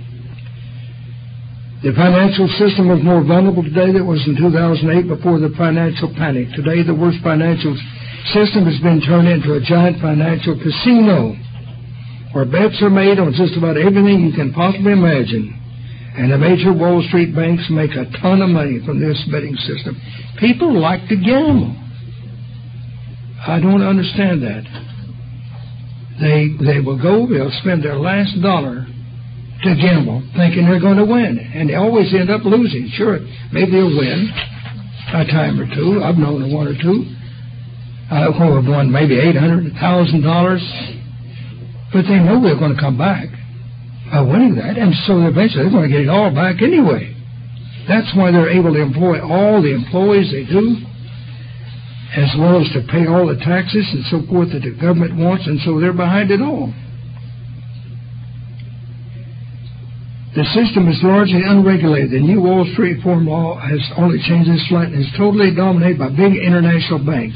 The financial system is more vulnerable today than it was in two thousand eight before the financial panic. Today, the worst financial system has been turned into a giant financial casino where bets are made on just about everything you can possibly imagine. And the major Wall Street banks make a ton of money from this betting system. People like to gamble. I don't understand that. They they will go, they'll spend their last dollar to gamble, thinking they're going to win. And they always end up losing. Sure, maybe they'll win a time or two. I've known one or two uh, who have won maybe eight hundred thousand dollars. But they know they're going to come back by winning that. And so eventually they're going to get it all back anyway. That's why they're able to employ all the employees they do, as well as to pay all the taxes and so forth that the government wants, and so they're behind it all. The system is largely unregulated. The new Wall Street Reform Law has only changed this slightly and is totally dominated by big international banks.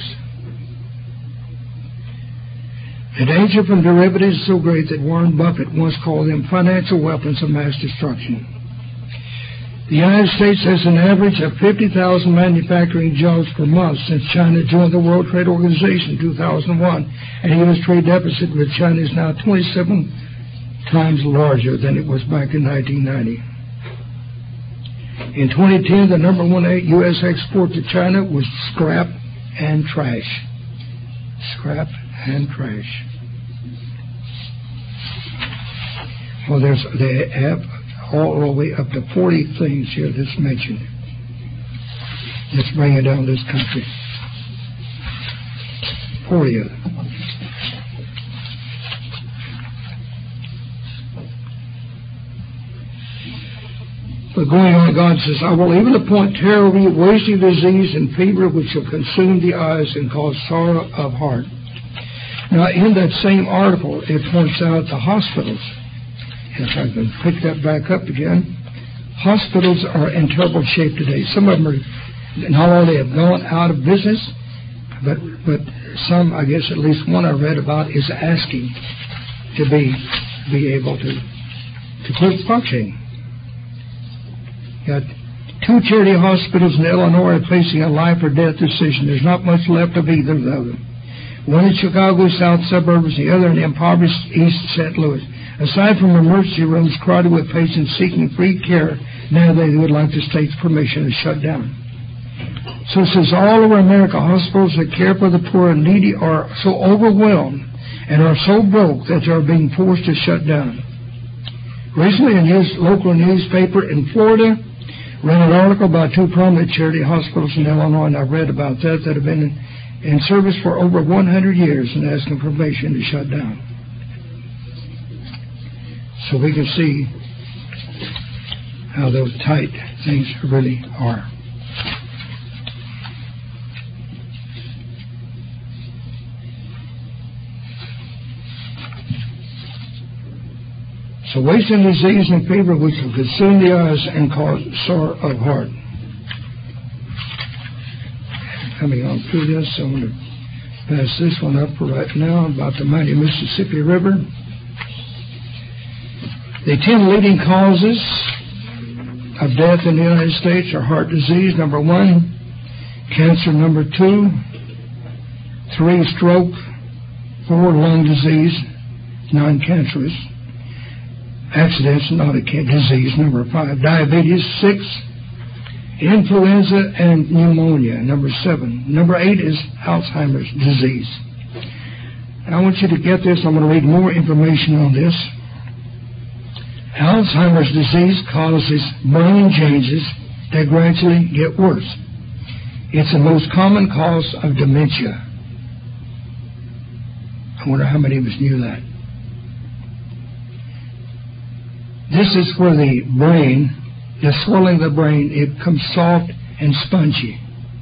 The danger from derivatives is so great that Warren Buffett once called them financial weapons of mass destruction. The United States has an average of fifty thousand manufacturing jobs per month since China joined the World Trade Organization in two thousand one, and the U S trade deficit with China is now twenty-seven times larger than it was back in nineteen ninety. In twenty ten, the number one U S export to China was scrap and trash. Scrap and trash. Well, there's they have all the way up to forty things here that's mentioned. Let's bring it down this country. Forty of them. But going on, God says, I will even appoint terrible, wasting disease and fever which shall consume the eyes and cause sorrow of heart. Now, in that same article, it points out the hospitals. If I can pick that back up again, hospitals are in terrible shape today. Some of them are not only have gone out of business, but but some, I guess at least one I read about, is asking to be be able to to quit functioning. Got two charity hospitals in Illinois are facing a life or death decision. There's not much left of either of them. One in Chicago's south suburbs, the other in impoverished East Saint Louis. Aside from emergency rooms crowded with patients seeking free care, now they would like the state's permission to shut down. So it says all over America, hospitals that care for the poor and needy are so overwhelmed and are so broke that they are being forced to shut down. Recently, in his local newspaper in Florida, read an article about two prominent charity hospitals in Illinois, and I read about that, that have been in, in service for over one hundred years and asking permission to shut down. So we can see how those tight things really are. So wasting disease and fever which will consume the eyes and cause sorrow of heart. Coming on through this, I'm going to pass this one up for right now about the mighty Mississippi River. The ten leading causes of death in the United States are heart disease, number one, cancer, number two, three, stroke, four, lung disease, non-cancerous. Accidents, not a disease, number five. Diabetes, six. Influenza and pneumonia, number seven. Number eight is Alzheimer's disease. I want you to get this. I'm going to read more information on this. Alzheimer's disease causes brain changes that gradually get worse. It's the most common cause of dementia. I wonder how many of us knew that. This is where the brain, the swelling of the brain, it becomes soft and spongy.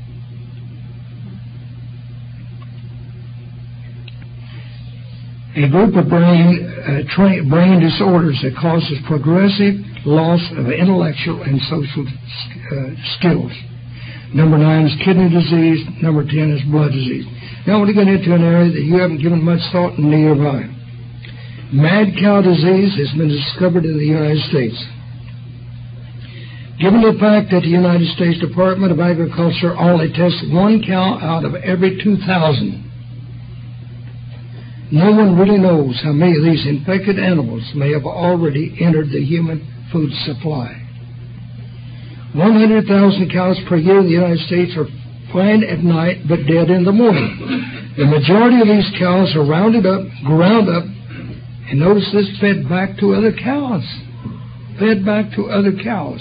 A group of brain, uh, tra- brain disorders that causes progressive loss of intellectual and social uh, skills. Number nine is kidney disease. Number ten is blood disease. Now I want to get into an area that you haven't given much thought in nearby. Mad cow disease has been discovered in the United States. Given the fact that the United States Department of Agriculture only tests one cow out of every two thousand, no one really knows how many of these infected animals may have already entered the human food supply. one hundred thousand cows per year in the United States are fine at night but dead in the morning. The majority of these cows are rounded up, ground up, and notice this, fed back to other cows. Fed back to other cows.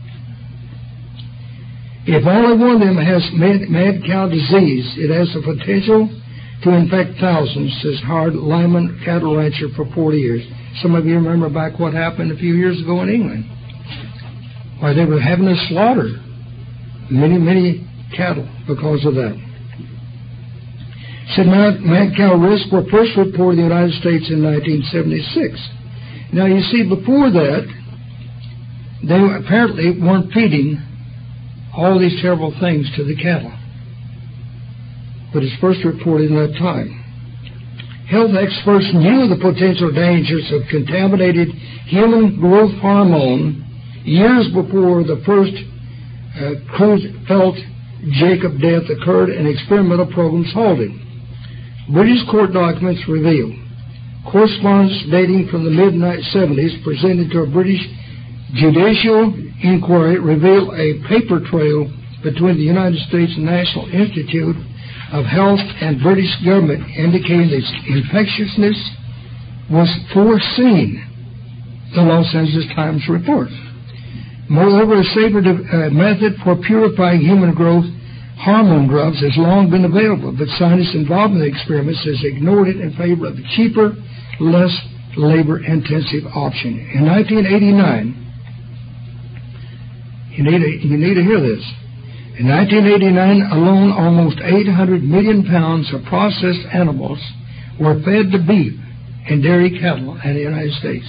If only one of them has mad, mad cow disease, it has the potential to infect thousands, says Howard Lyman, cattle rancher for forty years. Some of you remember back what happened a few years ago in England. Why, they were having to slaughter many, many cattle because of that. Said mad, mad cow risks were first reported in the United States in nineteen seventy-six. Now, you see, before that, they apparently weren't feeding all these terrible things to the cattle. But it's first reported in that time. Health experts knew the potential dangers of contaminated human growth hormone years before the first uh, Creutzfeldt Jacob death occurred and experimental programs halted. British court documents reveal correspondence dating from the mid seventies presented to a British judicial inquiry reveal a paper trail between the United States National Institute of Health and British government indicating that infectiousness was foreseen the Los Angeles Times reports. Moreover, a safer uh, method for purifying human growth hormone drugs has long been available, but scientists involved in the experiments has ignored it in favor of the cheaper, less labor-intensive option. In nineteen eighty-nine, you need to, you need to hear this. In nineteen eighty-nine alone, almost eight hundred million pounds of processed animals were fed to beef and dairy cattle in the United States.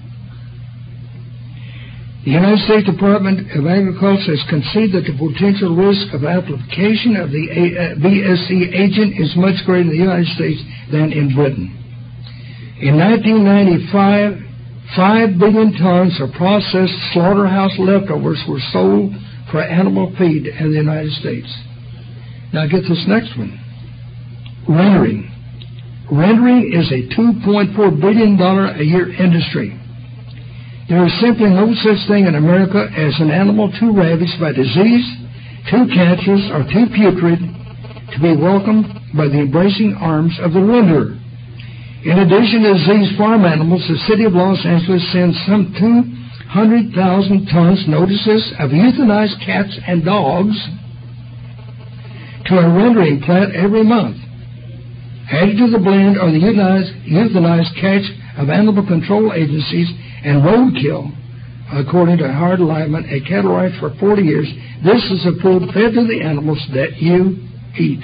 The United States Department of Agriculture has conceded that the potential risk of application of the B S E agent is much greater in the United States than in Britain. In nineteen ninety-five, five billion tons of processed slaughterhouse leftovers were sold for animal feed in the United States. Now get this next one. Rendering. Rendering is a two point four billion dollars a year industry. There is simply no such thing in America as an animal too ravaged by disease, too cancerous, or too putrid to be welcomed by the embracing arms of the renderer. In addition to these farm animals, the city of Los Angeles sends some two hundred thousand tons notices of euthanized cats and dogs to a rendering plant every month. Added to the blend are the euthanized, euthanized catch of animal control agencies and roadkill, according to Howard Lyman, a cattle rancher for forty years. This is the food fed to the animals that you eat.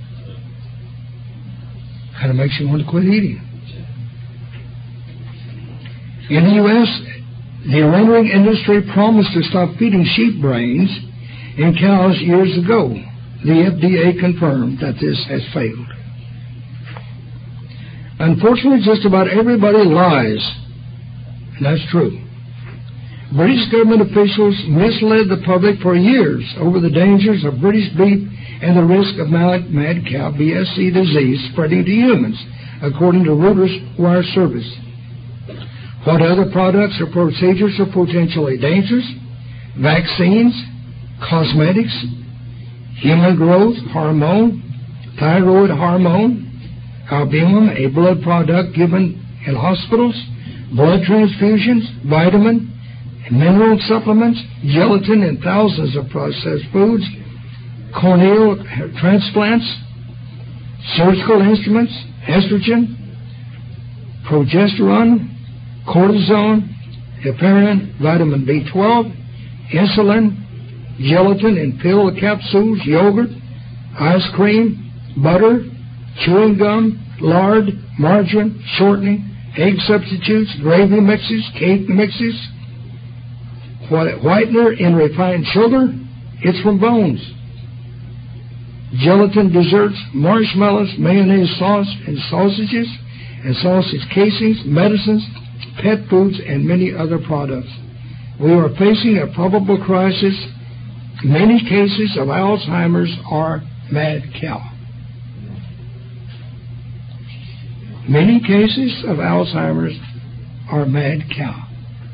Kind of makes you want to quit eating. In the U S, the rendering industry promised to stop feeding sheep brains in cows years ago. The F D A confirmed that this has failed. Unfortunately, just about everybody lies. And that's true. British government officials misled the public for years over the dangers of British beef and the risk of mad, mad cow B S E disease spreading to humans, according to Reuters wire service. What other products or procedures are potentially dangerous? Vaccines, cosmetics, human growth hormone, thyroid hormone, albumin, a blood product given in hospitals, blood transfusions, vitamin, mineral supplements, gelatin, and thousands of processed foods, corneal transplants, surgical instruments, estrogen, progesterone, cortisone, heparin, vitamin B twelve, insulin, gelatin in pill capsules, yogurt, ice cream, butter, chewing gum, lard, margarine, shortening, egg substitutes, gravy mixes, cake mixes, whitener in refined sugar. It's from bones. Gelatin desserts, marshmallows, mayonnaise sauce, and sausages, and sausage casings, medicines, pet foods, and many other products. We are facing a probable crisis. Many cases of Alzheimer's are mad cow. Many cases of Alzheimer's are mad cow.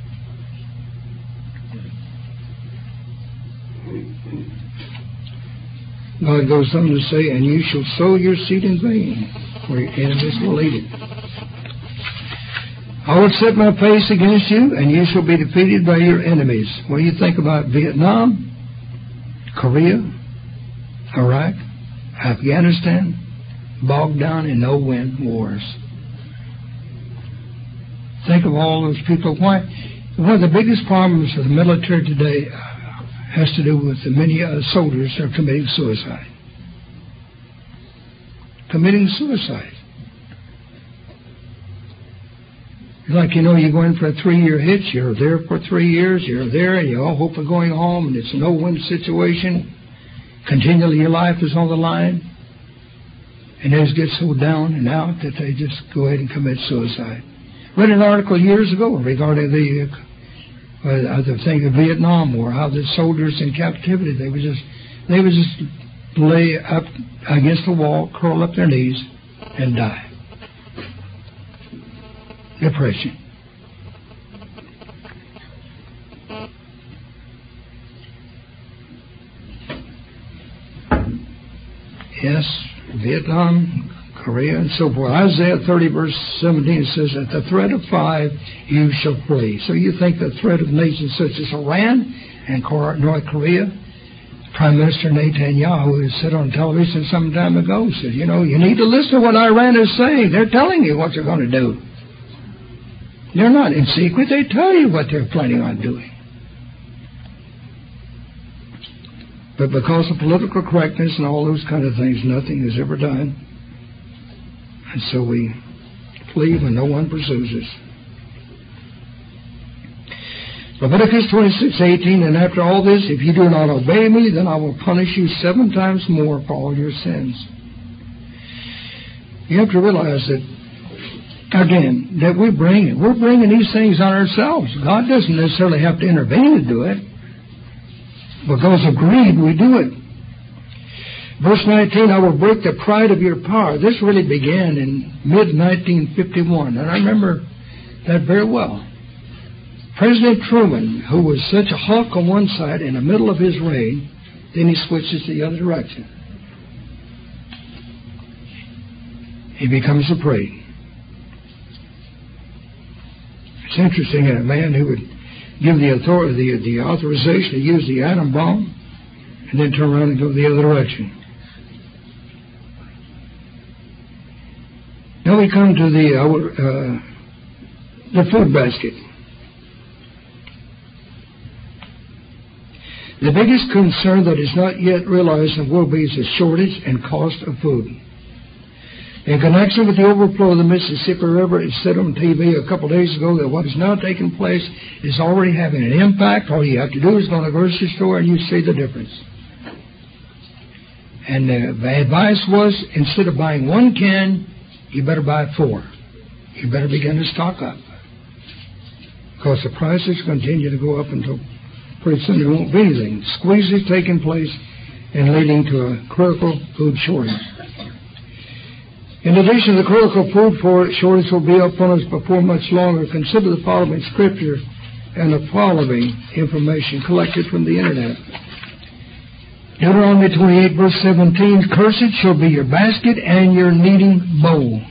God goes on to say, and you shall sow your seed in vain, for your enemies will eat it. I will set my face against you, and you shall be defeated by your enemies. What do you think about Vietnam, Korea, Iraq, Afghanistan, bogged down in no-win wars? Think of all those people. Why? One of the biggest problems of the military today has to do with the many uh, soldiers that are committing suicide. Committing suicide. Like, you know, you go in for a three-year hitch, you're there for three years, you're there, and you all hope for going home, and it's a no-win situation. Continually your life is on the line. And they just get so down and out that they just go ahead and commit suicide. Read an article years ago regarding the uh, the thing of Vietnam War, how the soldiers in captivity, they would just they would just lay up against the wall, curl up their knees, and die. Depression. Yes, Vietnam, Korea, and so forth. Isaiah thirty, verse seventeen says, at the threat of five you shall flee. So you think the threat of nations such as Iran and North Korea, Prime Minister Netanyahu, who said on television some time ago, said, you know, you need to listen to what Iran is saying. They're telling you what they're going to do. They're not in secret. They tell you what they're planning on doing. But because of political correctness and all those kind of things, nothing is ever done. And so we flee when no one pursues us. Leviticus twenty-six eighteen, and after all this, if you do not obey me, then I will punish you seven times more for all your sins. You have to realize that, again, that we bring it. We're bringing these things on ourselves. God doesn't necessarily have to intervene to do it. Because of greed, we do it. Verse nineteen, I will break the pride of your power. This really began in mid nineteen fifty-one, and I remember that very well. President Truman, who was such a hawk on one side in the middle of his reign, then he switches the other direction. He becomes a prey. It's interesting that a man who would give the authority, the, the authorization to use the atom bomb, and then turn around and go the other direction. Now we come to the uh, the food basket. The biggest concern that is not yet realized and will be is the shortage and cost of food. In connection with the overflow of the Mississippi River, it said on T V a couple of days ago that what is now taking place is already having an impact. All you have to do is go to the grocery store and you see the difference. And the advice was, instead of buying one can, you better buy four. You better begin to stock up. Because the prices continue to go up until pretty soon there won't be anything. Squeeze is taking place and leading to a critical food shortage. In addition, the critical food shortage will be upon us before much longer. Consider the following scripture and the following information collected from the internet. Deuteronomy twenty-eight, verse seventeen, cursed shall be your basket and your kneading bowl.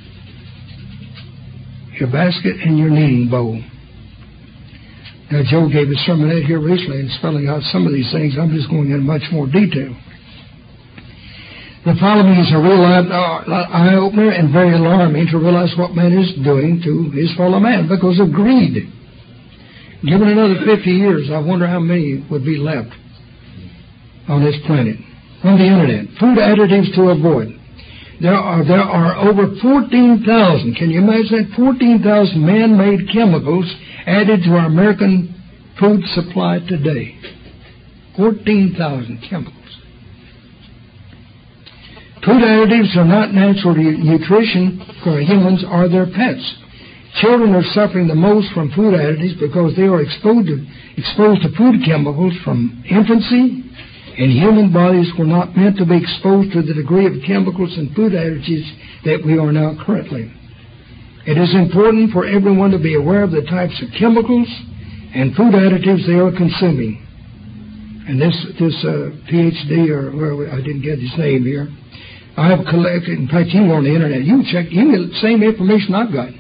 Your basket and your kneading bowl. Now, Joe gave a sermonette here recently and spelling out some of these things. I'm just going into much more detail. The following is a real eye-opener and very alarming to realize what man is doing to his fellow man because of greed. Given another fifty years, I wonder how many would be left on this planet. On the internet, food additives to avoid. There are there are over fourteen thousand, can you imagine that? fourteen thousand man-made chemicals added to our American food supply today. fourteen thousand chemicals. Food additives are not natural nutrition for humans or their pets. Children are suffering the most from food additives because they are exposed to, exposed to food chemicals from infancy, and human bodies were not meant to be exposed to the degree of chemicals and food additives that we are now currently. It is important for everyone to be aware of the types of chemicals and food additives they are consuming. And this this uh, PhD, or well, I didn't get his name here, I have collected, in fact, you can go on the internet, you can check, you can get the same information I've got.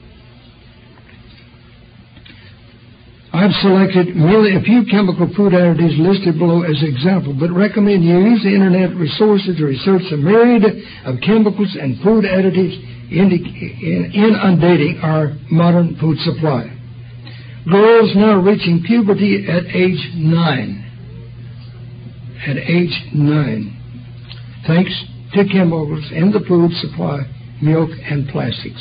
I've selected merely a few chemical food additives listed below as example, but recommend you use the internet resources to research the myriad of chemicals and food additives inundating our modern food supply. Girls now reaching puberty at age nine. At age nine. Thanks to chemicals in the food supply, milk, and plastics.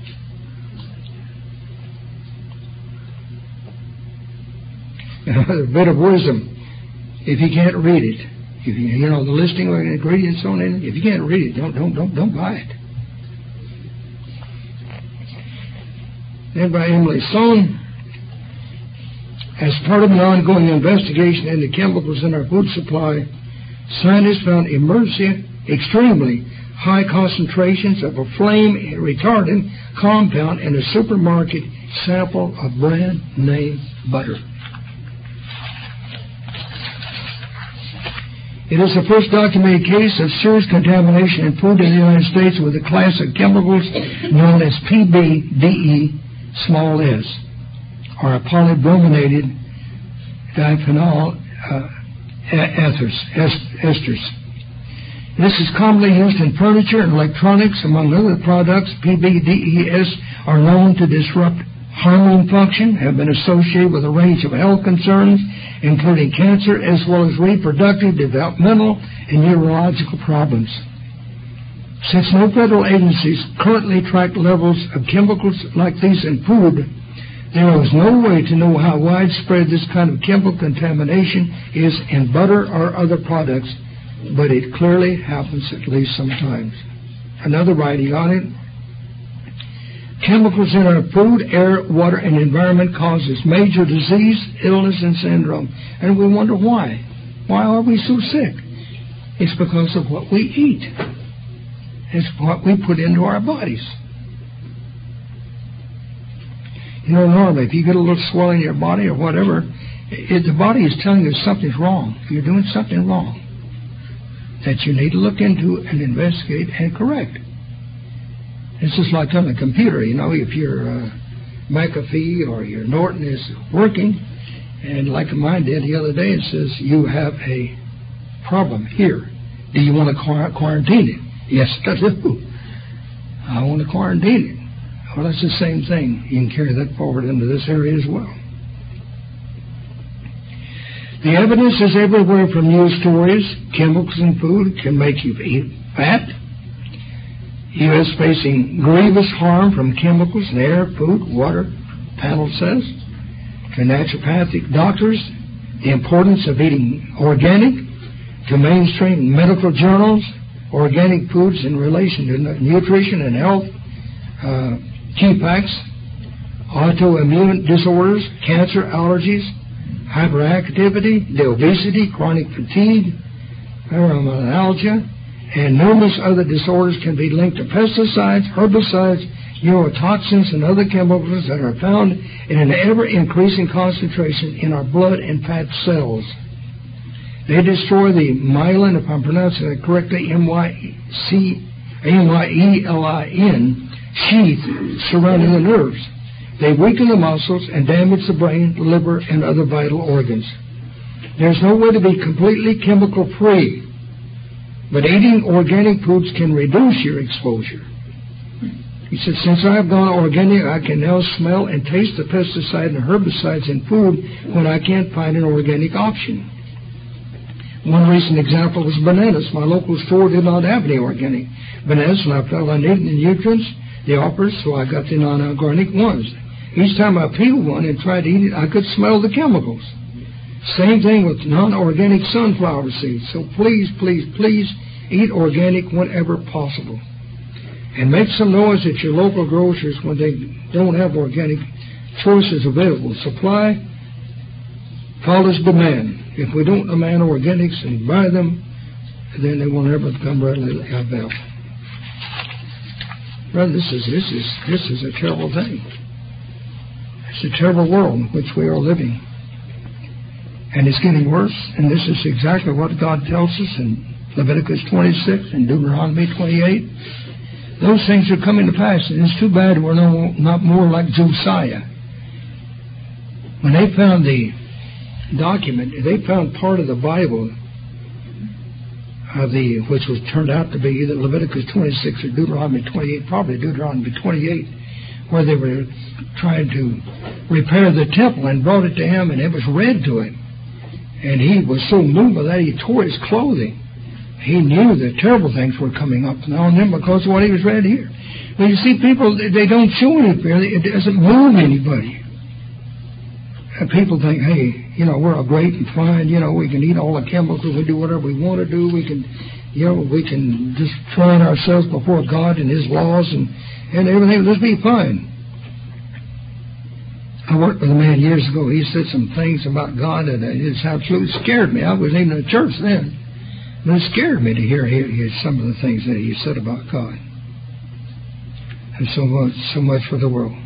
A bit of wisdom. If you can't read it, if you, you know the listing of ingredients on it, if you can't read it, don't don't don't don't buy it. Then by Emily Stone, as part of an ongoing investigation into chemicals in our food supply, scientists found emergency extremely high concentrations of a flame retardant compound in a supermarket sample of brand name butter. It is the first documented case of serious contamination in food in the United States with a class of chemicals known as P B D E small s, or polybrominated diphenyl uh, ethers, esters. This is commonly used in furniture and electronics, among other products. P B D E S are known to disrupt hormone function, have been associated with a range of health concerns, including cancer, as well as reproductive, developmental, and neurological problems. Since no federal agencies currently track levels of chemicals like these in food, there is no way to know how widespread this kind of chemical contamination is in butter or other products, but it clearly happens at least sometimes. Another writing on it: chemicals in our food, air, water, and environment causes major disease, illness, and syndrome. And we wonder why. Why are we so sick? It's because of what we eat. It's what we put into our bodies. You know, normally, if you get a little swelling in your body or whatever, it, the body is telling you something's wrong. You're doing something wrong that you need to look into and investigate and correct. It's just like on the computer, you know, if your uh, McAfee or your Norton is working, and like mine did the other day, it says, you have a problem here. Do you want to qu- quarantine it? Yes, I do. I want to quarantine it. Well, that's the same thing. You can carry that forward into this area as well. The evidence is everywhere from news stories. Chemicals in food can make you eat fat. U S facing grievous harm from chemicals in air, food, water, panel says. To naturopathic doctors, the importance of eating organic. To mainstream medical journals, organic foods in relation to nutrition and health. Uh, key facts: autoimmune disorders, cancer, allergies, hyperactivity, the obesity, chronic fatigue, fibromyalgia, and numerous other disorders can be linked to pesticides, herbicides, neurotoxins, and other chemicals that are found in an ever-increasing concentration in our blood and fat cells. They destroy the myelin, if I'm pronouncing it correctly, M Y C M Y E L I N, sheath surrounding the nerves. They weaken the muscles and damage the brain, liver, and other vital organs. There's no way to be completely chemical-free, but eating organic foods can reduce your exposure. He said, since I have gone organic, I can now smell and taste the pesticide and herbicides in food when I can't find an organic option. One recent example was bananas. My local store did not have any organic bananas, and I felt I needed the nutrients, the offers, so I got the non-organic ones. Each time I peeled one and tried to eat it, I could smell the chemicals. Same thing with non-organic sunflower seeds. So please, please, please eat organic whenever possible. And make some noise at your local grocers when they don't have organic choices available. Supply follows demand. If we don't demand organics and buy them, then they will never become readily available. Brother, this is this is this is a terrible thing. It's a terrible world in which we are living. And it's getting worse, and this is exactly what God tells us in Leviticus twenty-six and Deuteronomy twenty-eight. Those things are coming to pass, and it's too bad we're no, not more like Josiah. When they found the document, they found part of the Bible, uh, the which was turned out to be either Leviticus twenty-six or Deuteronomy twenty-eight, probably Deuteronomy twenty-eight, where they were trying to repair the temple, and brought it to him, and it was read to him. And he was so moved by that, he tore his clothing. He knew that terrible things were coming up now on him because of what he was read here. But you see, people, they don't show any fear. It doesn't move anybody. And people think, hey, you know, we're all great and fine. You know, we can eat all the chemicals. We do whatever we want to do. We can, you know, we can just train ourselves before God and His laws and, and everything will just be fine. I worked with a man years ago. He said some things about God that it absolutely scared me. I was even in the church then. But it scared me to hear, hear, hear some of the things that he said about God. And so much, so much for the world.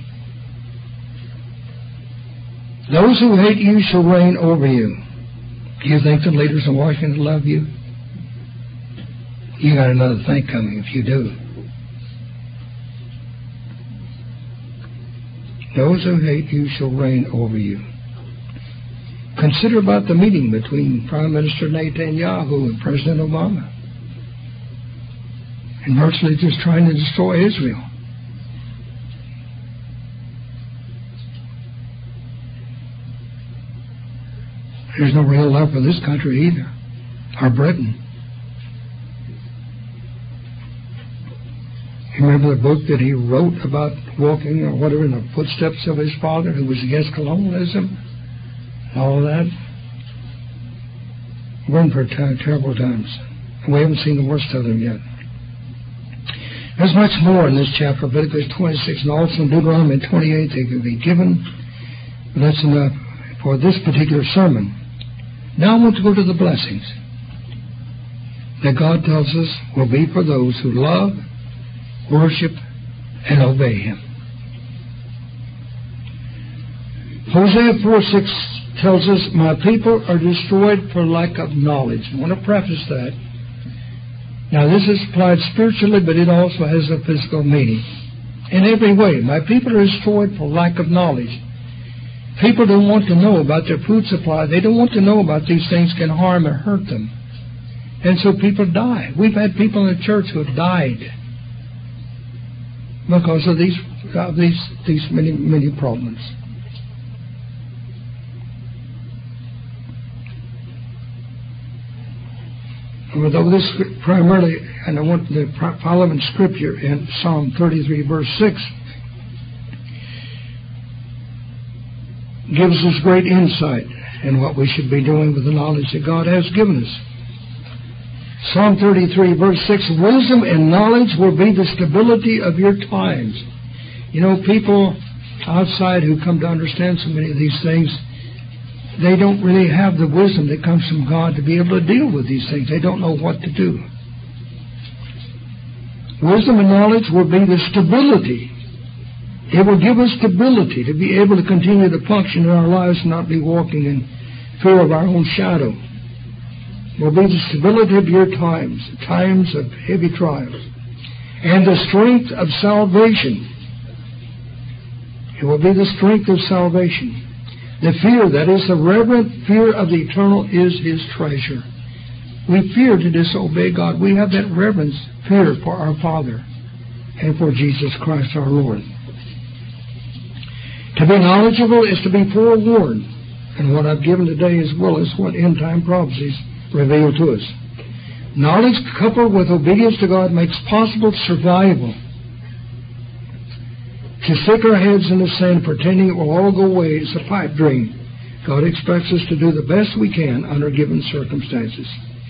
Those who hate you shall reign over you. Do you think the leaders in Washington love you? You got another thing coming if you do. Those who hate you shall reign over you. Consider about the meeting between Prime Minister Netanyahu and President Obama, and virtually just trying to destroy Israel. There's no real love for this country either, or Britain. You remember the book that he wrote about walking or whatever in the footsteps of his father, who was against colonialism and all of that? We're in for ter- terrible times. We haven't seen the worst of them yet. There's much more in this chapter, Leviticus twenty-six, and also in Deuteronomy twenty-eight that can be given. But that's enough for this particular sermon. Now I want to go to the blessings that God tells us will be for those who love, worship, and obey Him. Hosea four six tells us, my people are destroyed for lack of knowledge. I want to preface that. Now this is applied spiritually, but it also has a physical meaning. In every way, my people are destroyed for lack of knowledge. People don't want to know about their food supply. They don't want to know about these things can harm or hurt them. And so people die. We've had people in the church who have died because of these uh, these these many many problems. Although this primarily, and I want to follow in Scripture in Psalm thirty-three, verse six, gives us great insight in what we should be doing with the knowledge that God has given us. Psalm thirty-three, verse six, wisdom and knowledge will be the stability of your times. You know, people outside who come to understand so many of these things, they don't really have the wisdom that comes from God to be able to deal with these things. They don't know what to do. Wisdom and knowledge will be the stability. It will give us stability to be able to continue to function in our lives and not be walking in fear of our own shadow. It will be the stability of your times, times of heavy trials, and the strength of salvation. It will be the strength of salvation. The fear, that is the reverent fear of the eternal, is His treasure. We fear to disobey God. We have that reverence fear for our Father and for Jesus Christ our Lord. To be knowledgeable is to be forewarned. And what I've given today as well as what end-time prophecies reveal to us. Knowledge coupled with obedience to God makes possible survival. To stick our heads in the sand pretending it will all go away is a pipe dream. God expects us to do the best we can under given circumstances.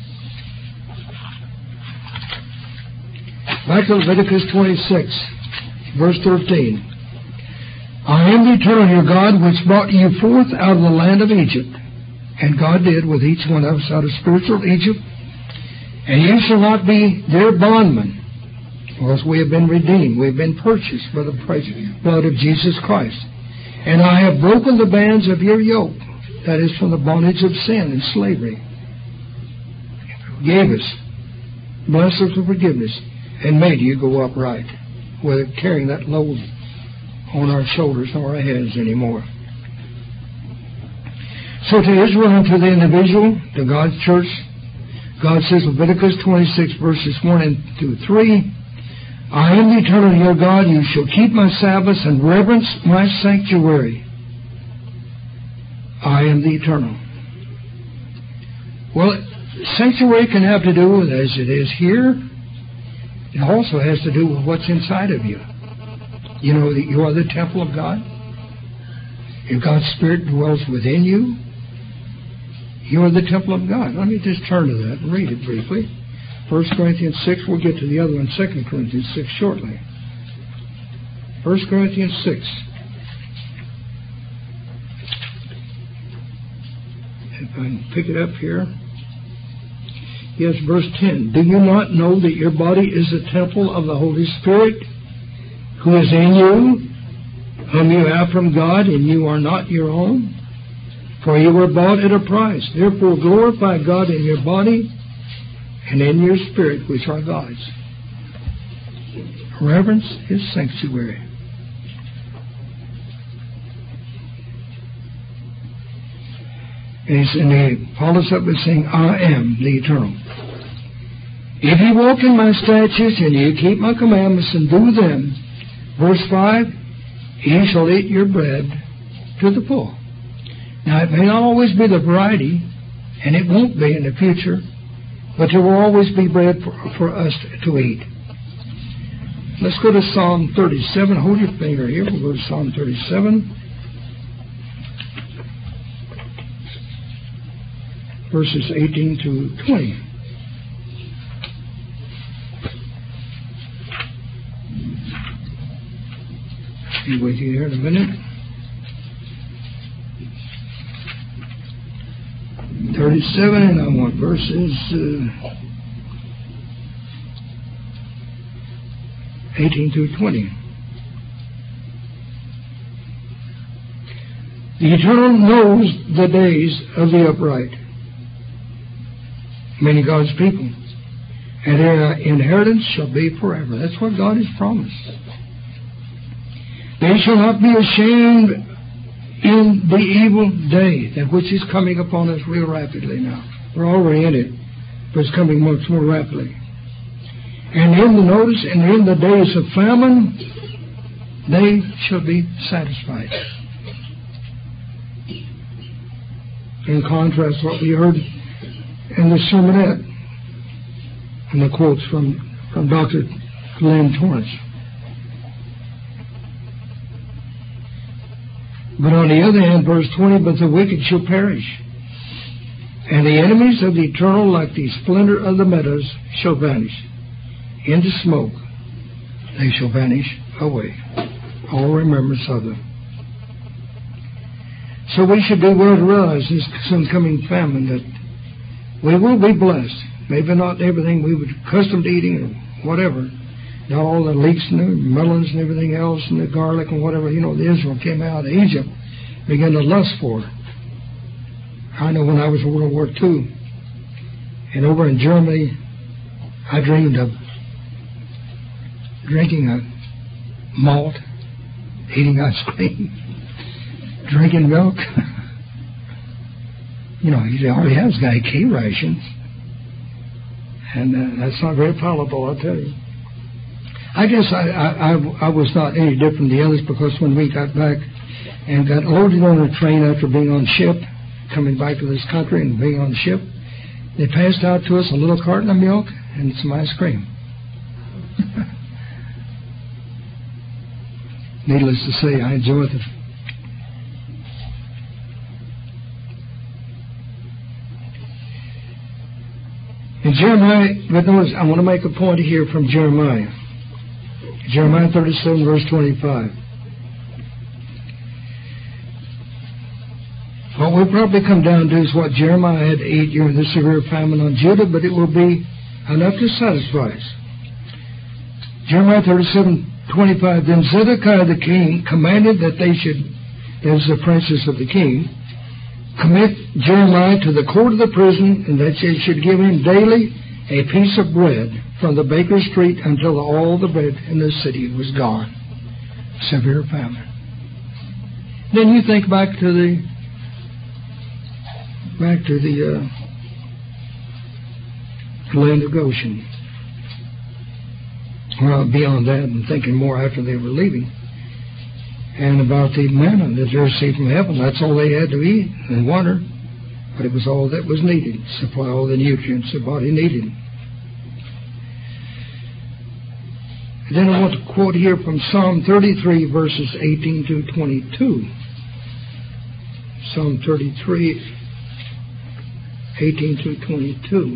Back to Leviticus twenty-six, verse thirteen. I am the eternal your God, which brought you forth out of the land of Egypt. And God did with each one of us out of spiritual Egypt. And you shall not be their bondmen, because we have been redeemed. We have been purchased by the blood of Jesus Christ. And I have broken the bands of your yoke, that is from the bondage of sin and slavery. He forgave us, blessed us with forgiveness, and made you go upright, without carrying that load on our shoulders nor our heads anymore. So to Israel and to the individual, to God's church, God says, Leviticus twenty-six, verses one and through three, I am the eternal your God. You shall keep my Sabbaths and reverence my sanctuary. I am the eternal. Well, sanctuary can have to do with, as it is here, it also has to do with what's inside of you. You know that you are the temple of God. If God's Spirit dwells within you, you are the temple of God. Let me just turn to that and read it briefly. First Corinthians six, we'll get to the other one, Second Corinthians six, shortly. First Corinthians six. If I can pick it up here. Yes, verse ten. Do you not know that your body is a temple of the Holy Spirit, who is in you, whom you have from God, and you are not your own? For you were bought at a price. Therefore glorify God in your body and in your spirit, which are God's. Reverence His sanctuary. And he, and he follows up with saying, I am the Eternal. If you walk in my statutes and you keep my commandments and do them, verse five, you shall eat your bread to the full. Now, it may not always be the variety, and it won't be in the future, but there will always be bread for, for us to eat. Let's go to Psalm thirty-seven. Hold your finger here. We'll go to Psalm thirty-seven. Verses eighteen to twenty. Be with you here in a minute. thirty-seven, and I want verses uh, eighteen through twenty. The Eternal knows the days of the upright, meaning God's people, and their inheritance shall be forever. That's what God has promised. They shall not be ashamed in the evil day, that which is coming upon us real rapidly now. We're already in it, but it's coming much more rapidly. And in the notice, and in the days of famine, they shall be satisfied. In contrast to what we heard in the sermonette, and the quotes from, from Doctor Glenn Torrance. But on the other hand, verse twenty, but the wicked shall perish, and the enemies of the Eternal, like the splendor of the meadows, shall vanish. Into smoke they shall vanish away. All remembrance of them. So we should be well to realize this soon coming famine that we will be blessed. Maybe not everything we were accustomed to eating or whatever. Not all the leeks and the melons and everything else and the garlic and whatever. You know, the Israel came out of Egypt, began to lust for it. I know when I was in World War Two, and over in Germany, I dreamed of drinking a malt, eating ice cream, drinking milk. You know, he already has got K rations. And uh, that's not very palatable, I'll tell you. I guess I, I, I, I was not any different than the others, because when we got back and got loaded on a train after being on ship, coming back to this country and being on the ship, they passed out to us a little carton of milk and some ice cream. Needless to say, I enjoyed it. In Jeremiah, but notice, I want to make a point here from Jeremiah. Jeremiah thirty-seven, verse twenty-five. What we'll probably come down to is what Jeremiah had to eat during the severe famine on Judah, but it will be enough to satisfy us. Jeremiah thirty-seven, twenty-five. Then Zedekiah the king commanded that they should, that is the princes of the king, commit Jeremiah to the court of the prison, and that they should give him daily a piece of bread from the baker's street until all the bread in the city was gone. Severe famine. Then you think back to the back to the uh, land of Goshen. Well, beyond that, and thinking more after they were leaving, and about the manna that they received from heaven. That's all they had to eat, and water, but it was all that was needed, supply all the nutrients the body needed. And then I want to quote here from Psalm thirty-three, verses eighteen to twenty-two. Psalm thirty-three, eighteen to twenty-two.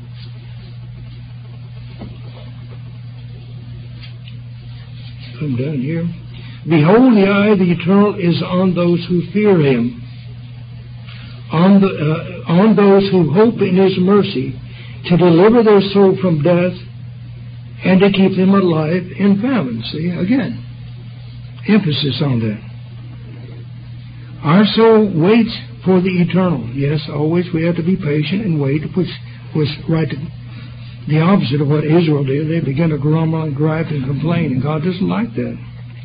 Come down here. Behold, the eye of the Eternal is on those who fear Him, on, the, uh, on those who hope in His mercy, to deliver their soul from death and to keep them alive in famine. See, again, emphasis on that. Our soul waits for the eternal. Yes, always we have to be patient and wait, which was right to, the opposite of what Israel did. They began to grumble and gripe and complain, and God doesn't like that.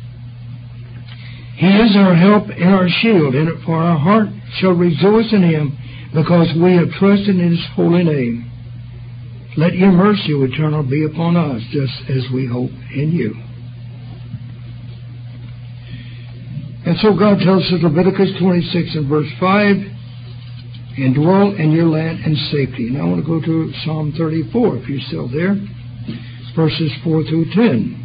He is our help and our shield, and for our heart shall rejoice in Him, because we have trusted in His holy name. Let your mercy, O Eternal, be upon us, just as we hope in you. And so God tells us in Leviticus twenty-six and verse five, and dwell in your land in safety. Now I want to go to Psalm thirty-four, if you're still there, verses four through ten.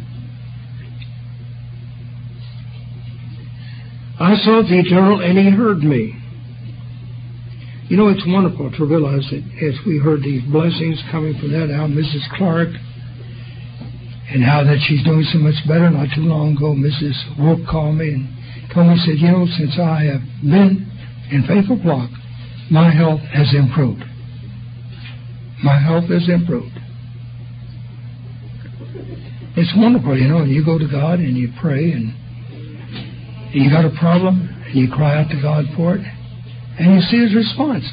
I sought the Eternal, and He heard me. You know, it's wonderful to realize that as we heard these blessings coming from that, how Missus Clark, and how that she's doing so much better. Not too long ago, Missus Wolf called me and told me, said, you know, since I have been in Faithful Flock, my health has improved. My health has improved. It's wonderful, you know, and you go to God and you pray, and you got a problem, and you cry out to God for it, and you see His response.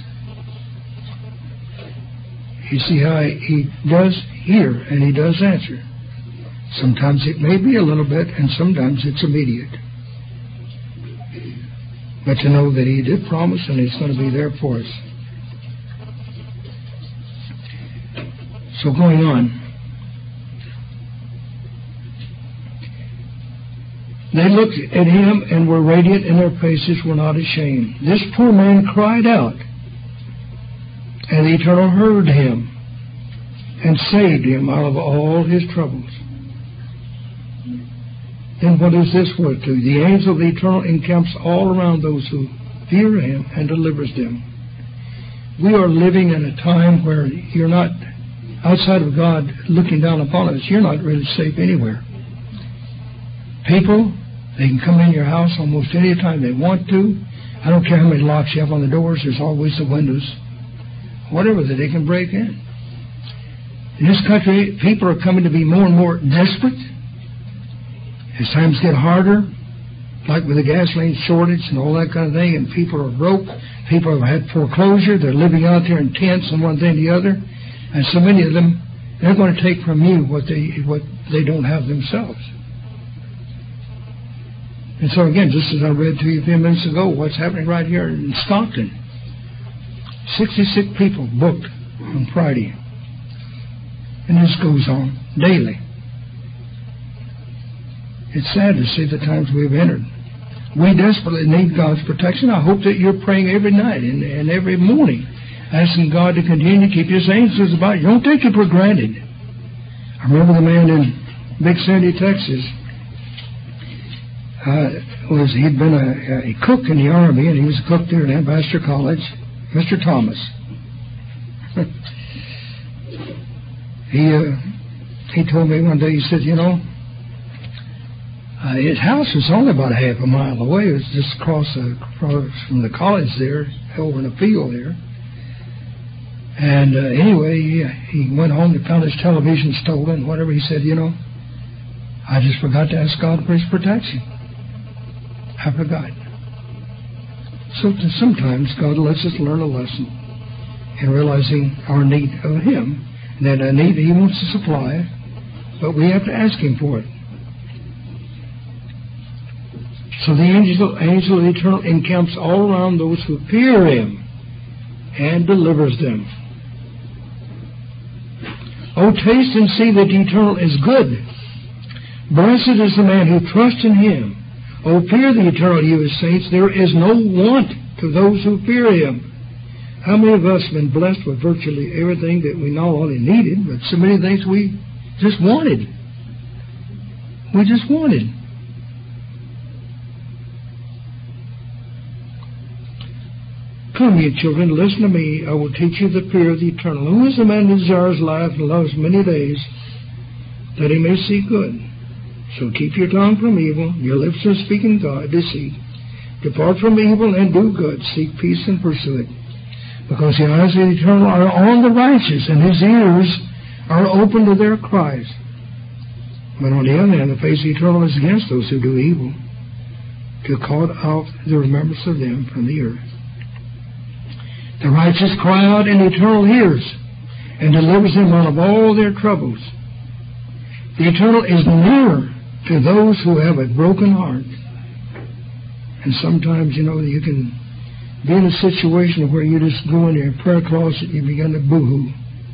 You see how He does hear and He does answer. Sometimes it may be a little bit, and sometimes it's immediate. But to know that He did promise and He's going to be there for us. So going on. They looked at Him and were radiant, and their faces were not ashamed. This poor man cried out, and the Eternal heard him and saved him out of all his troubles. Then what is this word to? The angel of the Eternal encamps all around those who fear Him and delivers them. We are living in a time where you're not, outside of God looking down upon us, you're not really safe anywhere. People, they can come in your house almost any time they want to. I don't care how many locks you have on the doors, there's always the windows. Whatever that they can break in. In this country, people are coming to be more and more desperate. As times get harder, like with the gasoline shortage and all that kind of thing, and people are broke, people have had foreclosure, they're living out there in tents and one thing or the other, and so many of them, they're going to take from you what they what they don't have themselves. And so again, just as I read to you a few minutes ago, what's happening right here in Stockton. sixty-six people booked on Friday. And this goes on daily. It's sad to see the times we've entered. We desperately need God's protection. I hope that you're praying every night and, and every morning, asking God to continue to keep His angels about you. Don't take it for granted. I remember the man in Big Sandy, Texas. Uh, was he'd been a, a cook in the Army, and he was a cook there at Ambassador College, Mister Thomas. he uh, he told me one day, he said, you know, uh, his house was only about a half a mile away. It was just across, the, across from the college there, over in the field there. And uh, anyway, he, he went home and found his television stolen, whatever. He said, you know, I just forgot to ask God for His protection. I forgot. So sometimes God lets us learn a lesson in realizing our need of Him, and that a need He wants to supply, but we have to ask Him for it. So the angel, angel of the Eternal encamps all around those who fear Him and delivers them. Oh, taste and see that the Eternal is good. Blessed is the man who trusts in Him. Oh, fear the Eternal, you His saints. There is no want to those who fear Him. How many of us have been blessed with virtually everything that we not only needed, but so many things we just wanted? We just wanted. Come, ye children, listen to me. I will teach you the fear of the Eternal. Who is the man who desires life and loves many days, that he may see good? So keep your tongue from evil, your lips from speaking God, deceit. Depart from evil and do good. Seek peace and pursue it. Because the eyes of the Eternal are on the righteous, and His ears are open to their cries. But on the other hand, the face of the Eternal is against those who do evil, to cut out the remembrance of them from the earth. The righteous cry out, and the Eternal hears and delivers them out of all their troubles. The Eternal is near to those who have a broken heart. And sometimes, you know, you can be in a situation where you just go in your prayer closet and you begin to boo-hoo.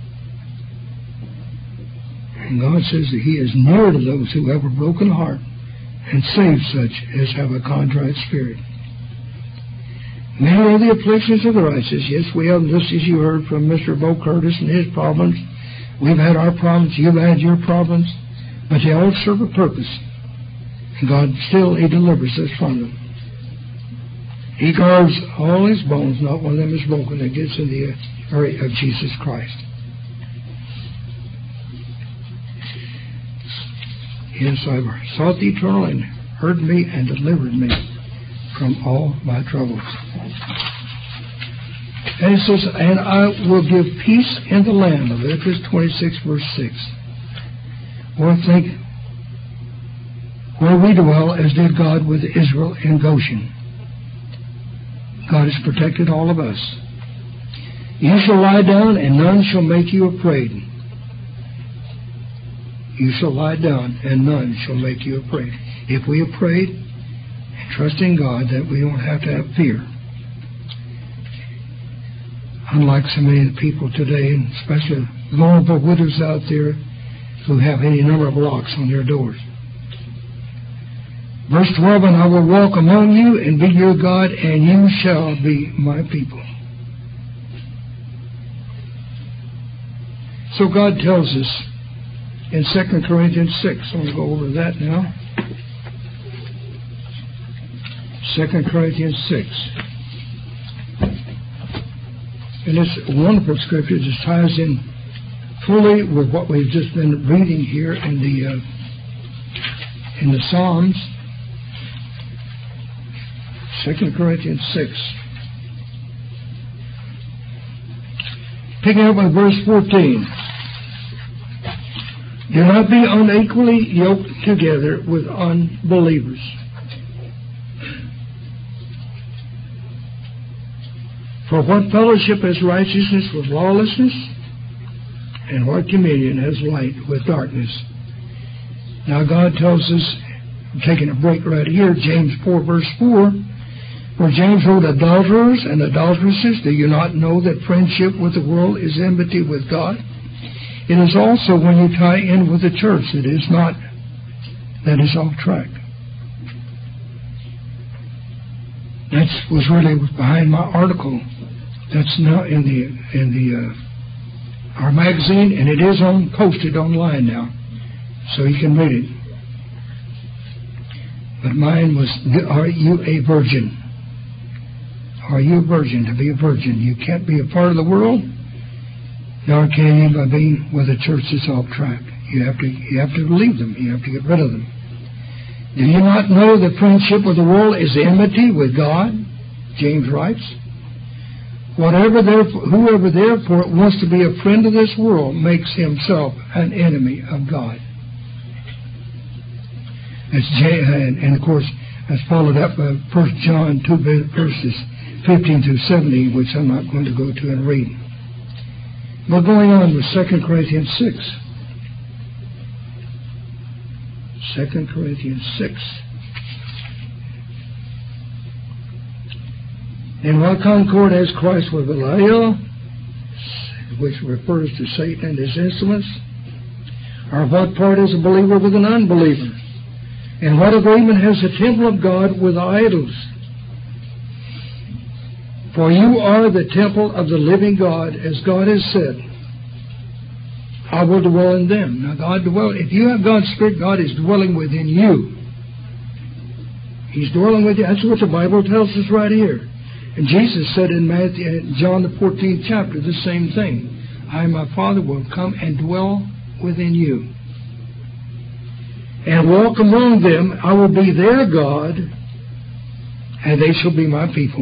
And God says that He is near to those who have a broken heart and saves such as have a contrite spirit. Many are the afflictions of the righteous. Yes, we have, just as you heard from Mister Bo Curtis and his problems. We've had our problems, you've had your problems, but they all serve a purpose. And God still, He delivers us from them. He guards all His bones, not one of them is broken that gets in the area of Jesus Christ. Yes, I've sought the Eternal and heard me and delivered me from all my troubles. And it says, and I will give peace in the land. Leviticus twenty-six, verse six. Or think, where we dwell as did God with Israel in Goshen. God has protected all of us. You shall lie down, and none shall make you afraid. You shall lie down, and none shall make you afraid. If we have prayed and trust in God, that we don't have to have fear. Unlike so many people today, and especially vulnerable widows out there who have any number of locks on their doors. Verse twelve, and I will walk among you and be your God, and you shall be my people. So God tells us in Second Corinthians six, I'm going to go over that now. Second Corinthians six. And it's a wonderful scripture. It just ties in fully with what we've just been reading here in the uh, in the Psalms. Second Corinthians six. Picking up on verse fourteen. Do not be unequally yoked together with unbelievers. For what fellowship has righteousness with lawlessness? And what communion has light with darkness? Now God tells us, I'm taking a break right here, James four, verse four, where James wrote, adulterers and adulteresses, do you not know that friendship with the world is enmity with God? It is also when you tie in with the church that is not, that is off track. That was really behind my article. That's now in the in the uh, our magazine, and it is on posted online now, so you can read it. But mine was, are you a virgin? Are you a virgin? To be a virgin, you can't be a part of the world, nor can you by being with a church that's off track. You have to you have to leave them. You have to get rid of them. Do you not know that friendship with the world is enmity with God? James writes. Whatever therefore, whoever therefore wants to be a friend of this world makes himself an enemy of God. That's J, and, and of course, that's followed up by First John two verses fifteen through seventeen, which I'm not going to go to and read. But going on with Second Corinthians six. Second Corinthians six. And what concord has Christ with Belial, which refers to Satan and his instruments? Or what part is a believer with an unbeliever? And what agreement has the temple of God with idols? For you are the temple of the living God, as God has said, I will dwell in them. Now God dwell. If you have God's Spirit, God is dwelling within you. He's dwelling with you. That's what the Bible tells us right here. And Jesus said in Matthew, in John the fourteenth chapter, the same thing. I and my Father will come and dwell within you. And walk among them. I will be their God, and they shall be my people.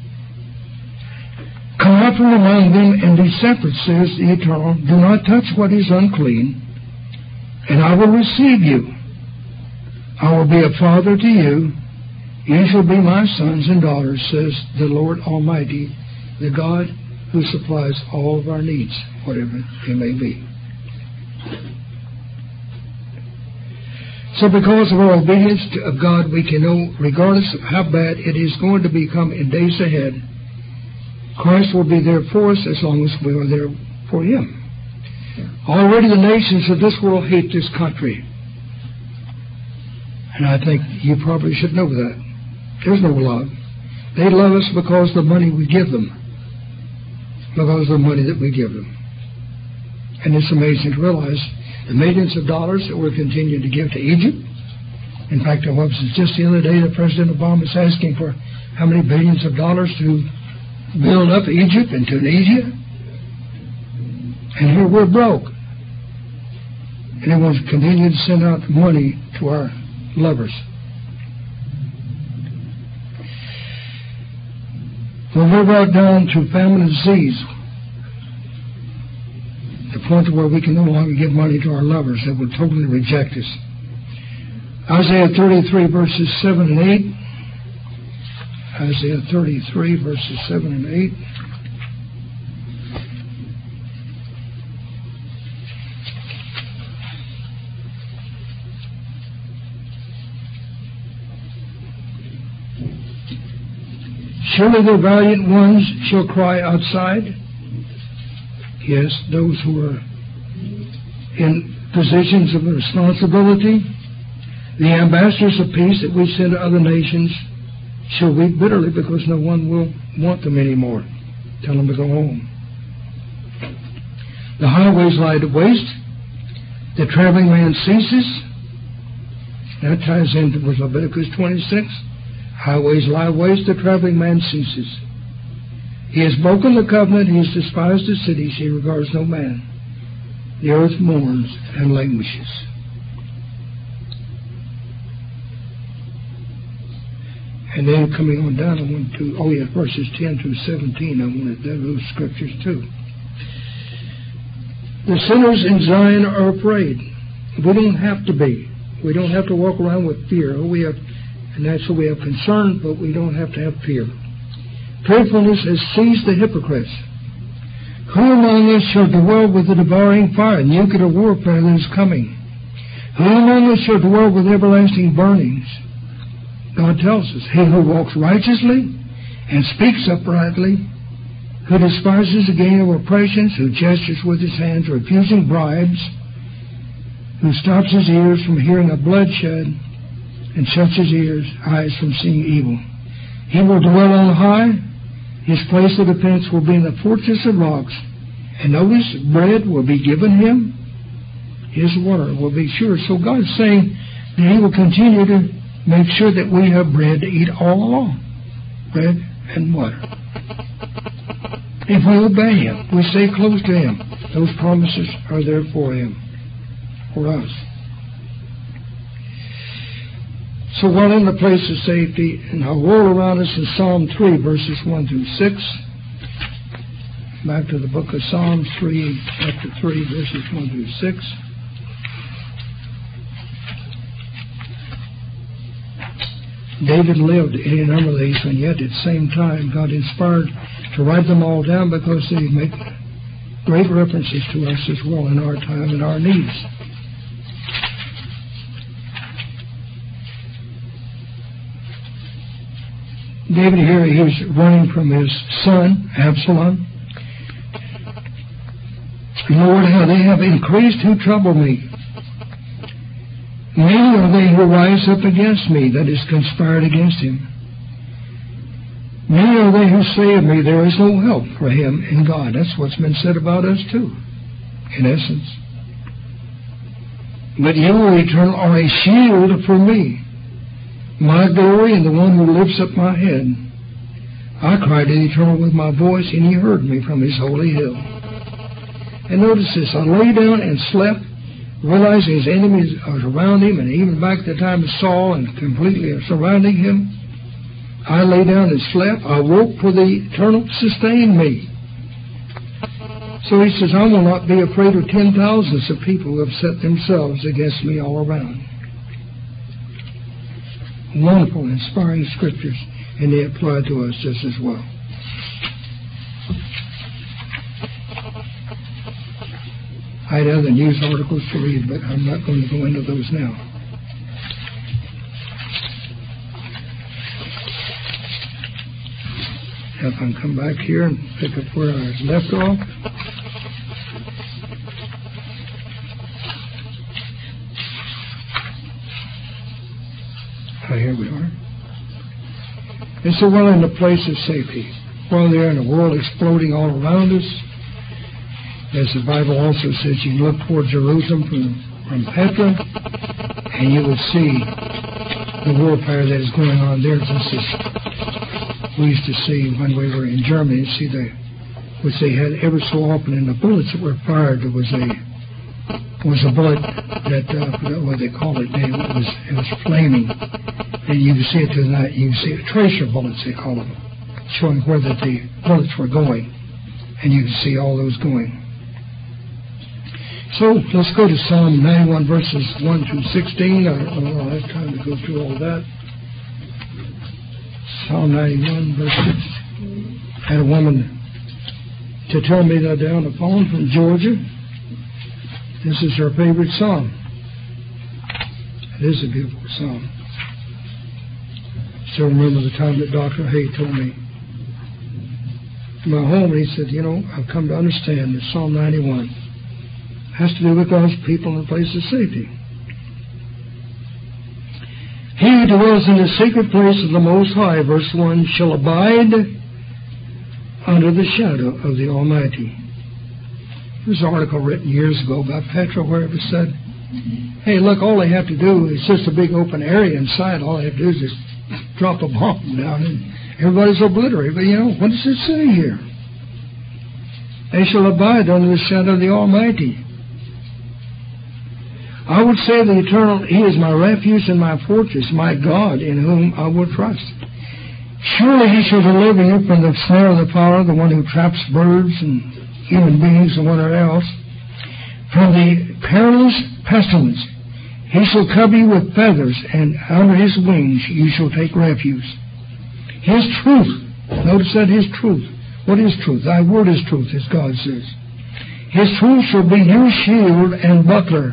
Come out from among them and be separate, says the Eternal. Do not touch what is unclean, and I will receive you. I will be a father to you. You shall be my sons and daughters, says the Lord Almighty, the God who supplies all of our needs, whatever they may be. So because of our obedience to, of God, we can know, regardless of how bad it is going to become in days ahead, Christ will be there for us as long as we are there for Him. Already the nations of this world hate this country. And I think you probably should know that. There's no love. They love us because of the money we give them. Because of the money that we give them. And it's amazing to realize the millions of dollars that we're continuing to give to Egypt. In fact, it was just the other day that President Obama was asking for how many billions of dollars to build up Egypt and Tunisia. And here we're broke. And everyone's continuing to send out money to our lovers. When we're brought down to famine and disease, the point to where we can no longer give money to our lovers that will totally reject us. Isaiah thirty-three, verses seven and eight. Isaiah thirty-three, verses seven and eight. Surely the valiant ones shall cry outside. Yes, those who are in positions of responsibility, the ambassadors of peace that we send to other nations, shall weep bitterly because no one will want them anymore. Tell them to go home. The highways lie waste. The traveling man ceases. That ties into with Leviticus twenty-six. Highways lie waste. The traveling man ceases. He has broken the covenant. He has despised the cities. He regards no man. The earth mourns and languishes. And then coming on down, I want to, oh yeah, verses ten through seventeen, I wanted those scriptures too. The sinners in Zion are afraid. We don't have to be. We don't have to walk around with fear. Oh, we have, and that's what we have concern, but we don't have to have fear. Fearfulness has seized the hypocrites. Who among us shall dwell with the devouring fire, nuclear warfare that is coming? Who among us shall dwell with everlasting burnings? God tells us, he who walks righteously and speaks uprightly, who despises the gain of oppressions, who gestures with his hands, refusing bribes, who stops his ears from hearing of bloodshed and shuts his ears, eyes from seeing evil. He will dwell on high. His place of defense will be in the fortress of rocks. And notice, bread will be given him. His water will be sure. So God's saying that he will continue to make sure that we have bread to eat all along. Bread and water. If we obey him, we stay close to him, those promises are there for him, for us. So while in the place of safety, and our world around us in Psalm three, verses one through six, back to the book of Psalms three, chapter three, verses one through six. David lived any number of these, and yet at the same time God inspired to write them all down because they make great references to us as well in our time and our needs. David here, he was running from his son, Absalom. Lord, how they have increased who trouble me. Many are they who rise up against me, that is conspired against him. Many are they who say of me, there is no help for him in God. That's what's been said about us too, in essence. But you, O Eternal, are a shield for me, my glory and the one who lifts up my head. I cried to the Eternal with my voice, and he heard me from his holy hill. And notice this, I lay down and slept, realizing his enemies are around him, and even back at the time of Saul and completely surrounding him. I lay down and slept. I woke, for the Eternal sustained me. So he says, I will not be afraid of ten thousands of people who have set themselves against me all around. Wonderful, inspiring scriptures, and they apply to us just as well. I had other news articles to read, but I'm not going to go into those now. If I can come back here and pick up where I left off. Oh, here we are. And so we're in a place of safety. While they're in a world exploding all around us, as the Bible also says, you look toward Jerusalem from, from Petra, and you would see the warfare that is going on there. Just as we used to see when we were in Germany, see the, which they had every so often in the bullets that were fired, there was a was a bullet that, uh, what they call it, they, it was it was flaming, and you could see it tonight. You could see it, tracer bullets they call them, showing where that the bullets were going, and you could see all those going. So let's go to Psalm ninety-one, verses one through sixteen. I don't have time to go through all that. Psalm ninety-one, verse six. I had a woman to tell me that down the phone from Georgia. This is her favorite psalm. It is a beautiful psalm. Still remember the time that Doctor Hay told me in my home, and he said, you know, I've come to understand that Psalm ninety-one has to do with God's people in a place of safety. He who dwells in the secret place of the Most High, verse one, shall abide under the shadow of the Almighty. There was an article written years ago about Petra where it said, hey, look, all they have to do is just a big open area inside. All they have to do is just drop a bomb down and everybody's obliterated. But, you know, what does it say here? They shall abide under the shadow of the Almighty. I would say the Eternal, He is my refuge and my fortress, my God in whom I will trust. Surely He shall deliver you from the snare of the fowler, the one who traps birds and human beings and whatever else, from the perilous pestilence. He shall cover you with feathers, and under His wings you shall take refuge. His truth, notice that His truth. What is truth? Thy word is truth, as God says. His truth shall be your shield and buckler.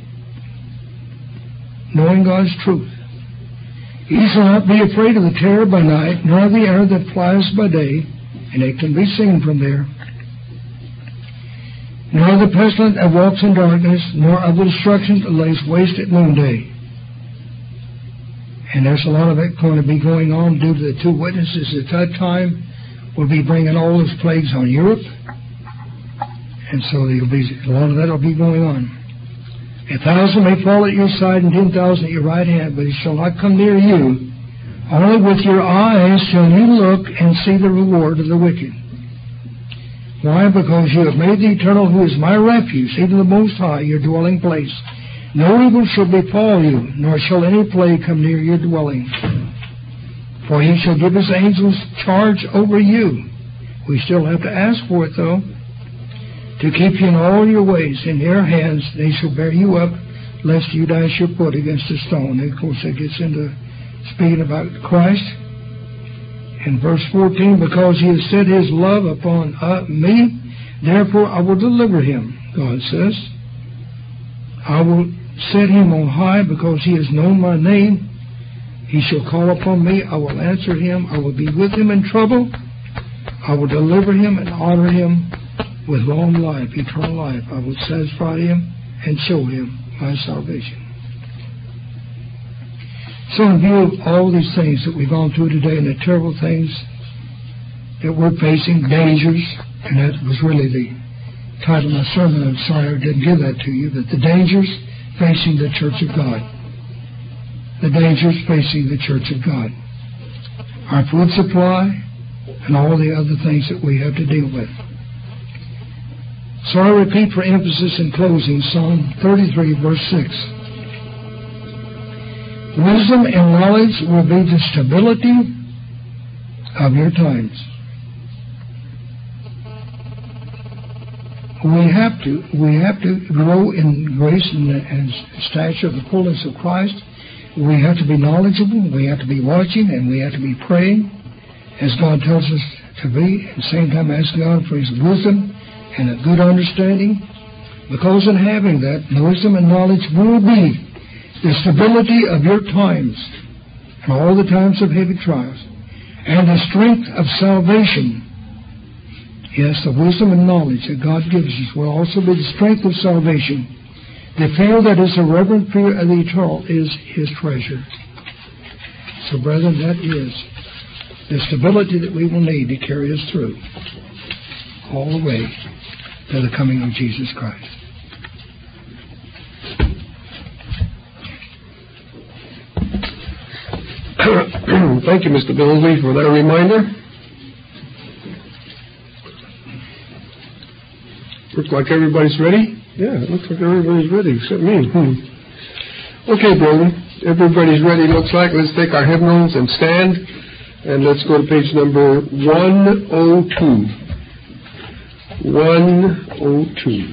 Knowing God's truth. You shall not be afraid of the terror by night, nor the arrow that flies by day, and it can be seen from there, nor the pestilence that walks in darkness, nor of the destruction that lays waste at noonday. And there's a lot of it going to be going on due to the two witnesses at that time will be bringing all those plagues on Europe. And so there'll be, a lot of that will be going on. A thousand may fall at your side and ten thousand at your right hand, but it shall not come near you. Only with your eyes shall you look and see the reward of the wicked. Why? Because you have made the Eternal, who is my refuge, even the Most High, your dwelling place. No evil shall befall you, nor shall any plague come near your dwelling. For He shall give His angels charge over you. We still have to ask for it, though. To keep you in all your ways. In their hands they shall bear you up, lest you dash your foot against a stone. And of course, that gets into speaking about Christ. In verse fourteen, because He has set His love upon uh, me, therefore I will deliver him, God says. I will set him on high because he has known my name. He shall call upon me. I will answer him. I will be with him in trouble. I will deliver him and honor him with long life, eternal life. I will satisfy him and show him my salvation. So in view of all these things that we've gone through today and the terrible things that we're facing, dangers, and that was really the title of my sermon. I'm sorry I didn't give that to you, but the dangers facing the Church of God. The dangers facing the Church of God. Our food supply and all the other things that we have to deal with. So I repeat for emphasis in closing Psalm thirty-three, verse six. Wisdom and knowledge will be the stability of your times. We have to we have to grow in grace and, and stature of the fullness of Christ. We have to be knowledgeable. We have to be watching, and we have to be praying, as God tells us to be. At the same time, ask God for His wisdom and a good understanding. Because in having that, wisdom and knowledge will be the stability of your times, and all the times of heavy trials, and the strength of salvation. Yes, the wisdom and knowledge that God gives us will also be the strength of salvation. The fear that is the reverent fear of the eternal is His treasure. So, brethren, that is the stability that we will need to carry us through all the way to the coming of Jesus Christ. Thank you, Mister Billingsley, for that reminder. Looks like everybody's ready. Yeah, it looks like everybody's ready except me. Hmm. Okay, brethren, everybody's ready, looks like. Let's take our hymnals and stand, and let's go to page number one oh two. one oh two.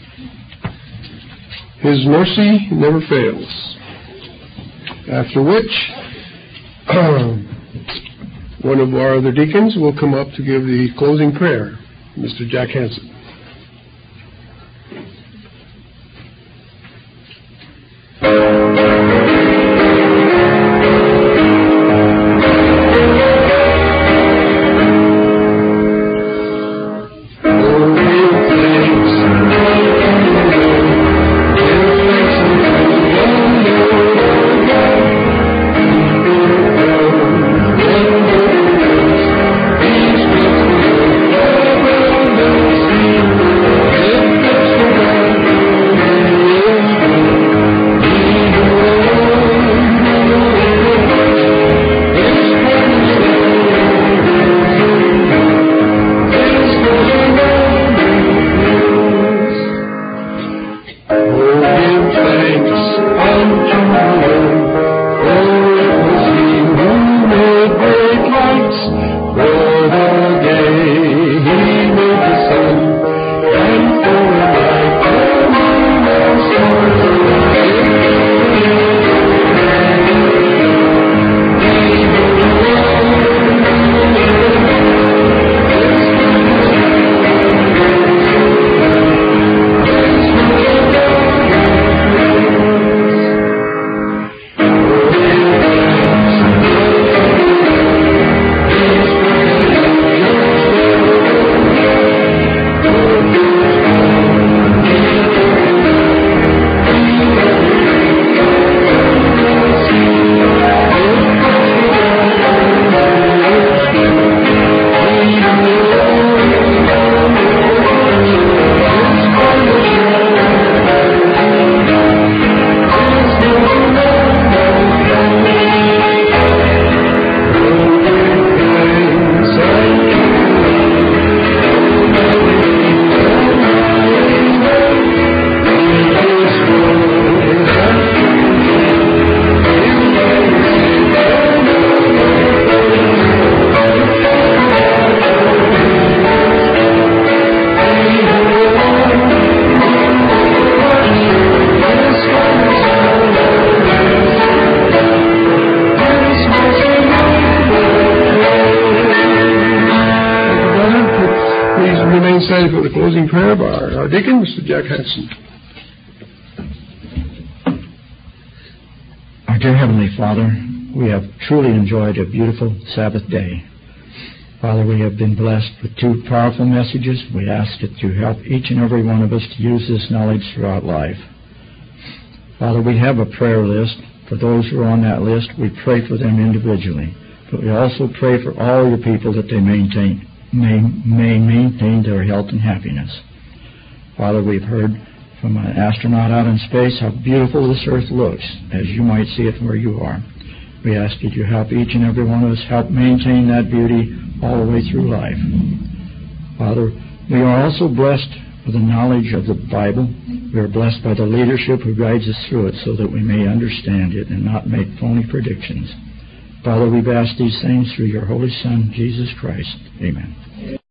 His mercy never fails. After which, one of our other deacons will come up to give the closing prayer, Mister Jack Hansen. For the closing prayer by our, our deacon, Mister Jack Hansen. Our dear Heavenly Father, we have truly enjoyed a beautiful Sabbath day. Father, we have been blessed with two powerful messages. We ask that you help each and every one of us to use this knowledge throughout life. Father, we have a prayer list. For those who are on that list, we pray for them individually. But we also pray for all your people that they maintain May, may maintain their health and happiness. Father, we've heard from an astronaut out in space how beautiful this earth looks, as you might see it where you are. We ask that you help each and every one of us help maintain that beauty all the way through life. Father, we are also blessed with the knowledge of the Bible. We are blessed by the leadership who guides us through it so that we may understand it and not make phony predictions. Father, we've asked these things through your Holy Son, Jesus Christ. Amen.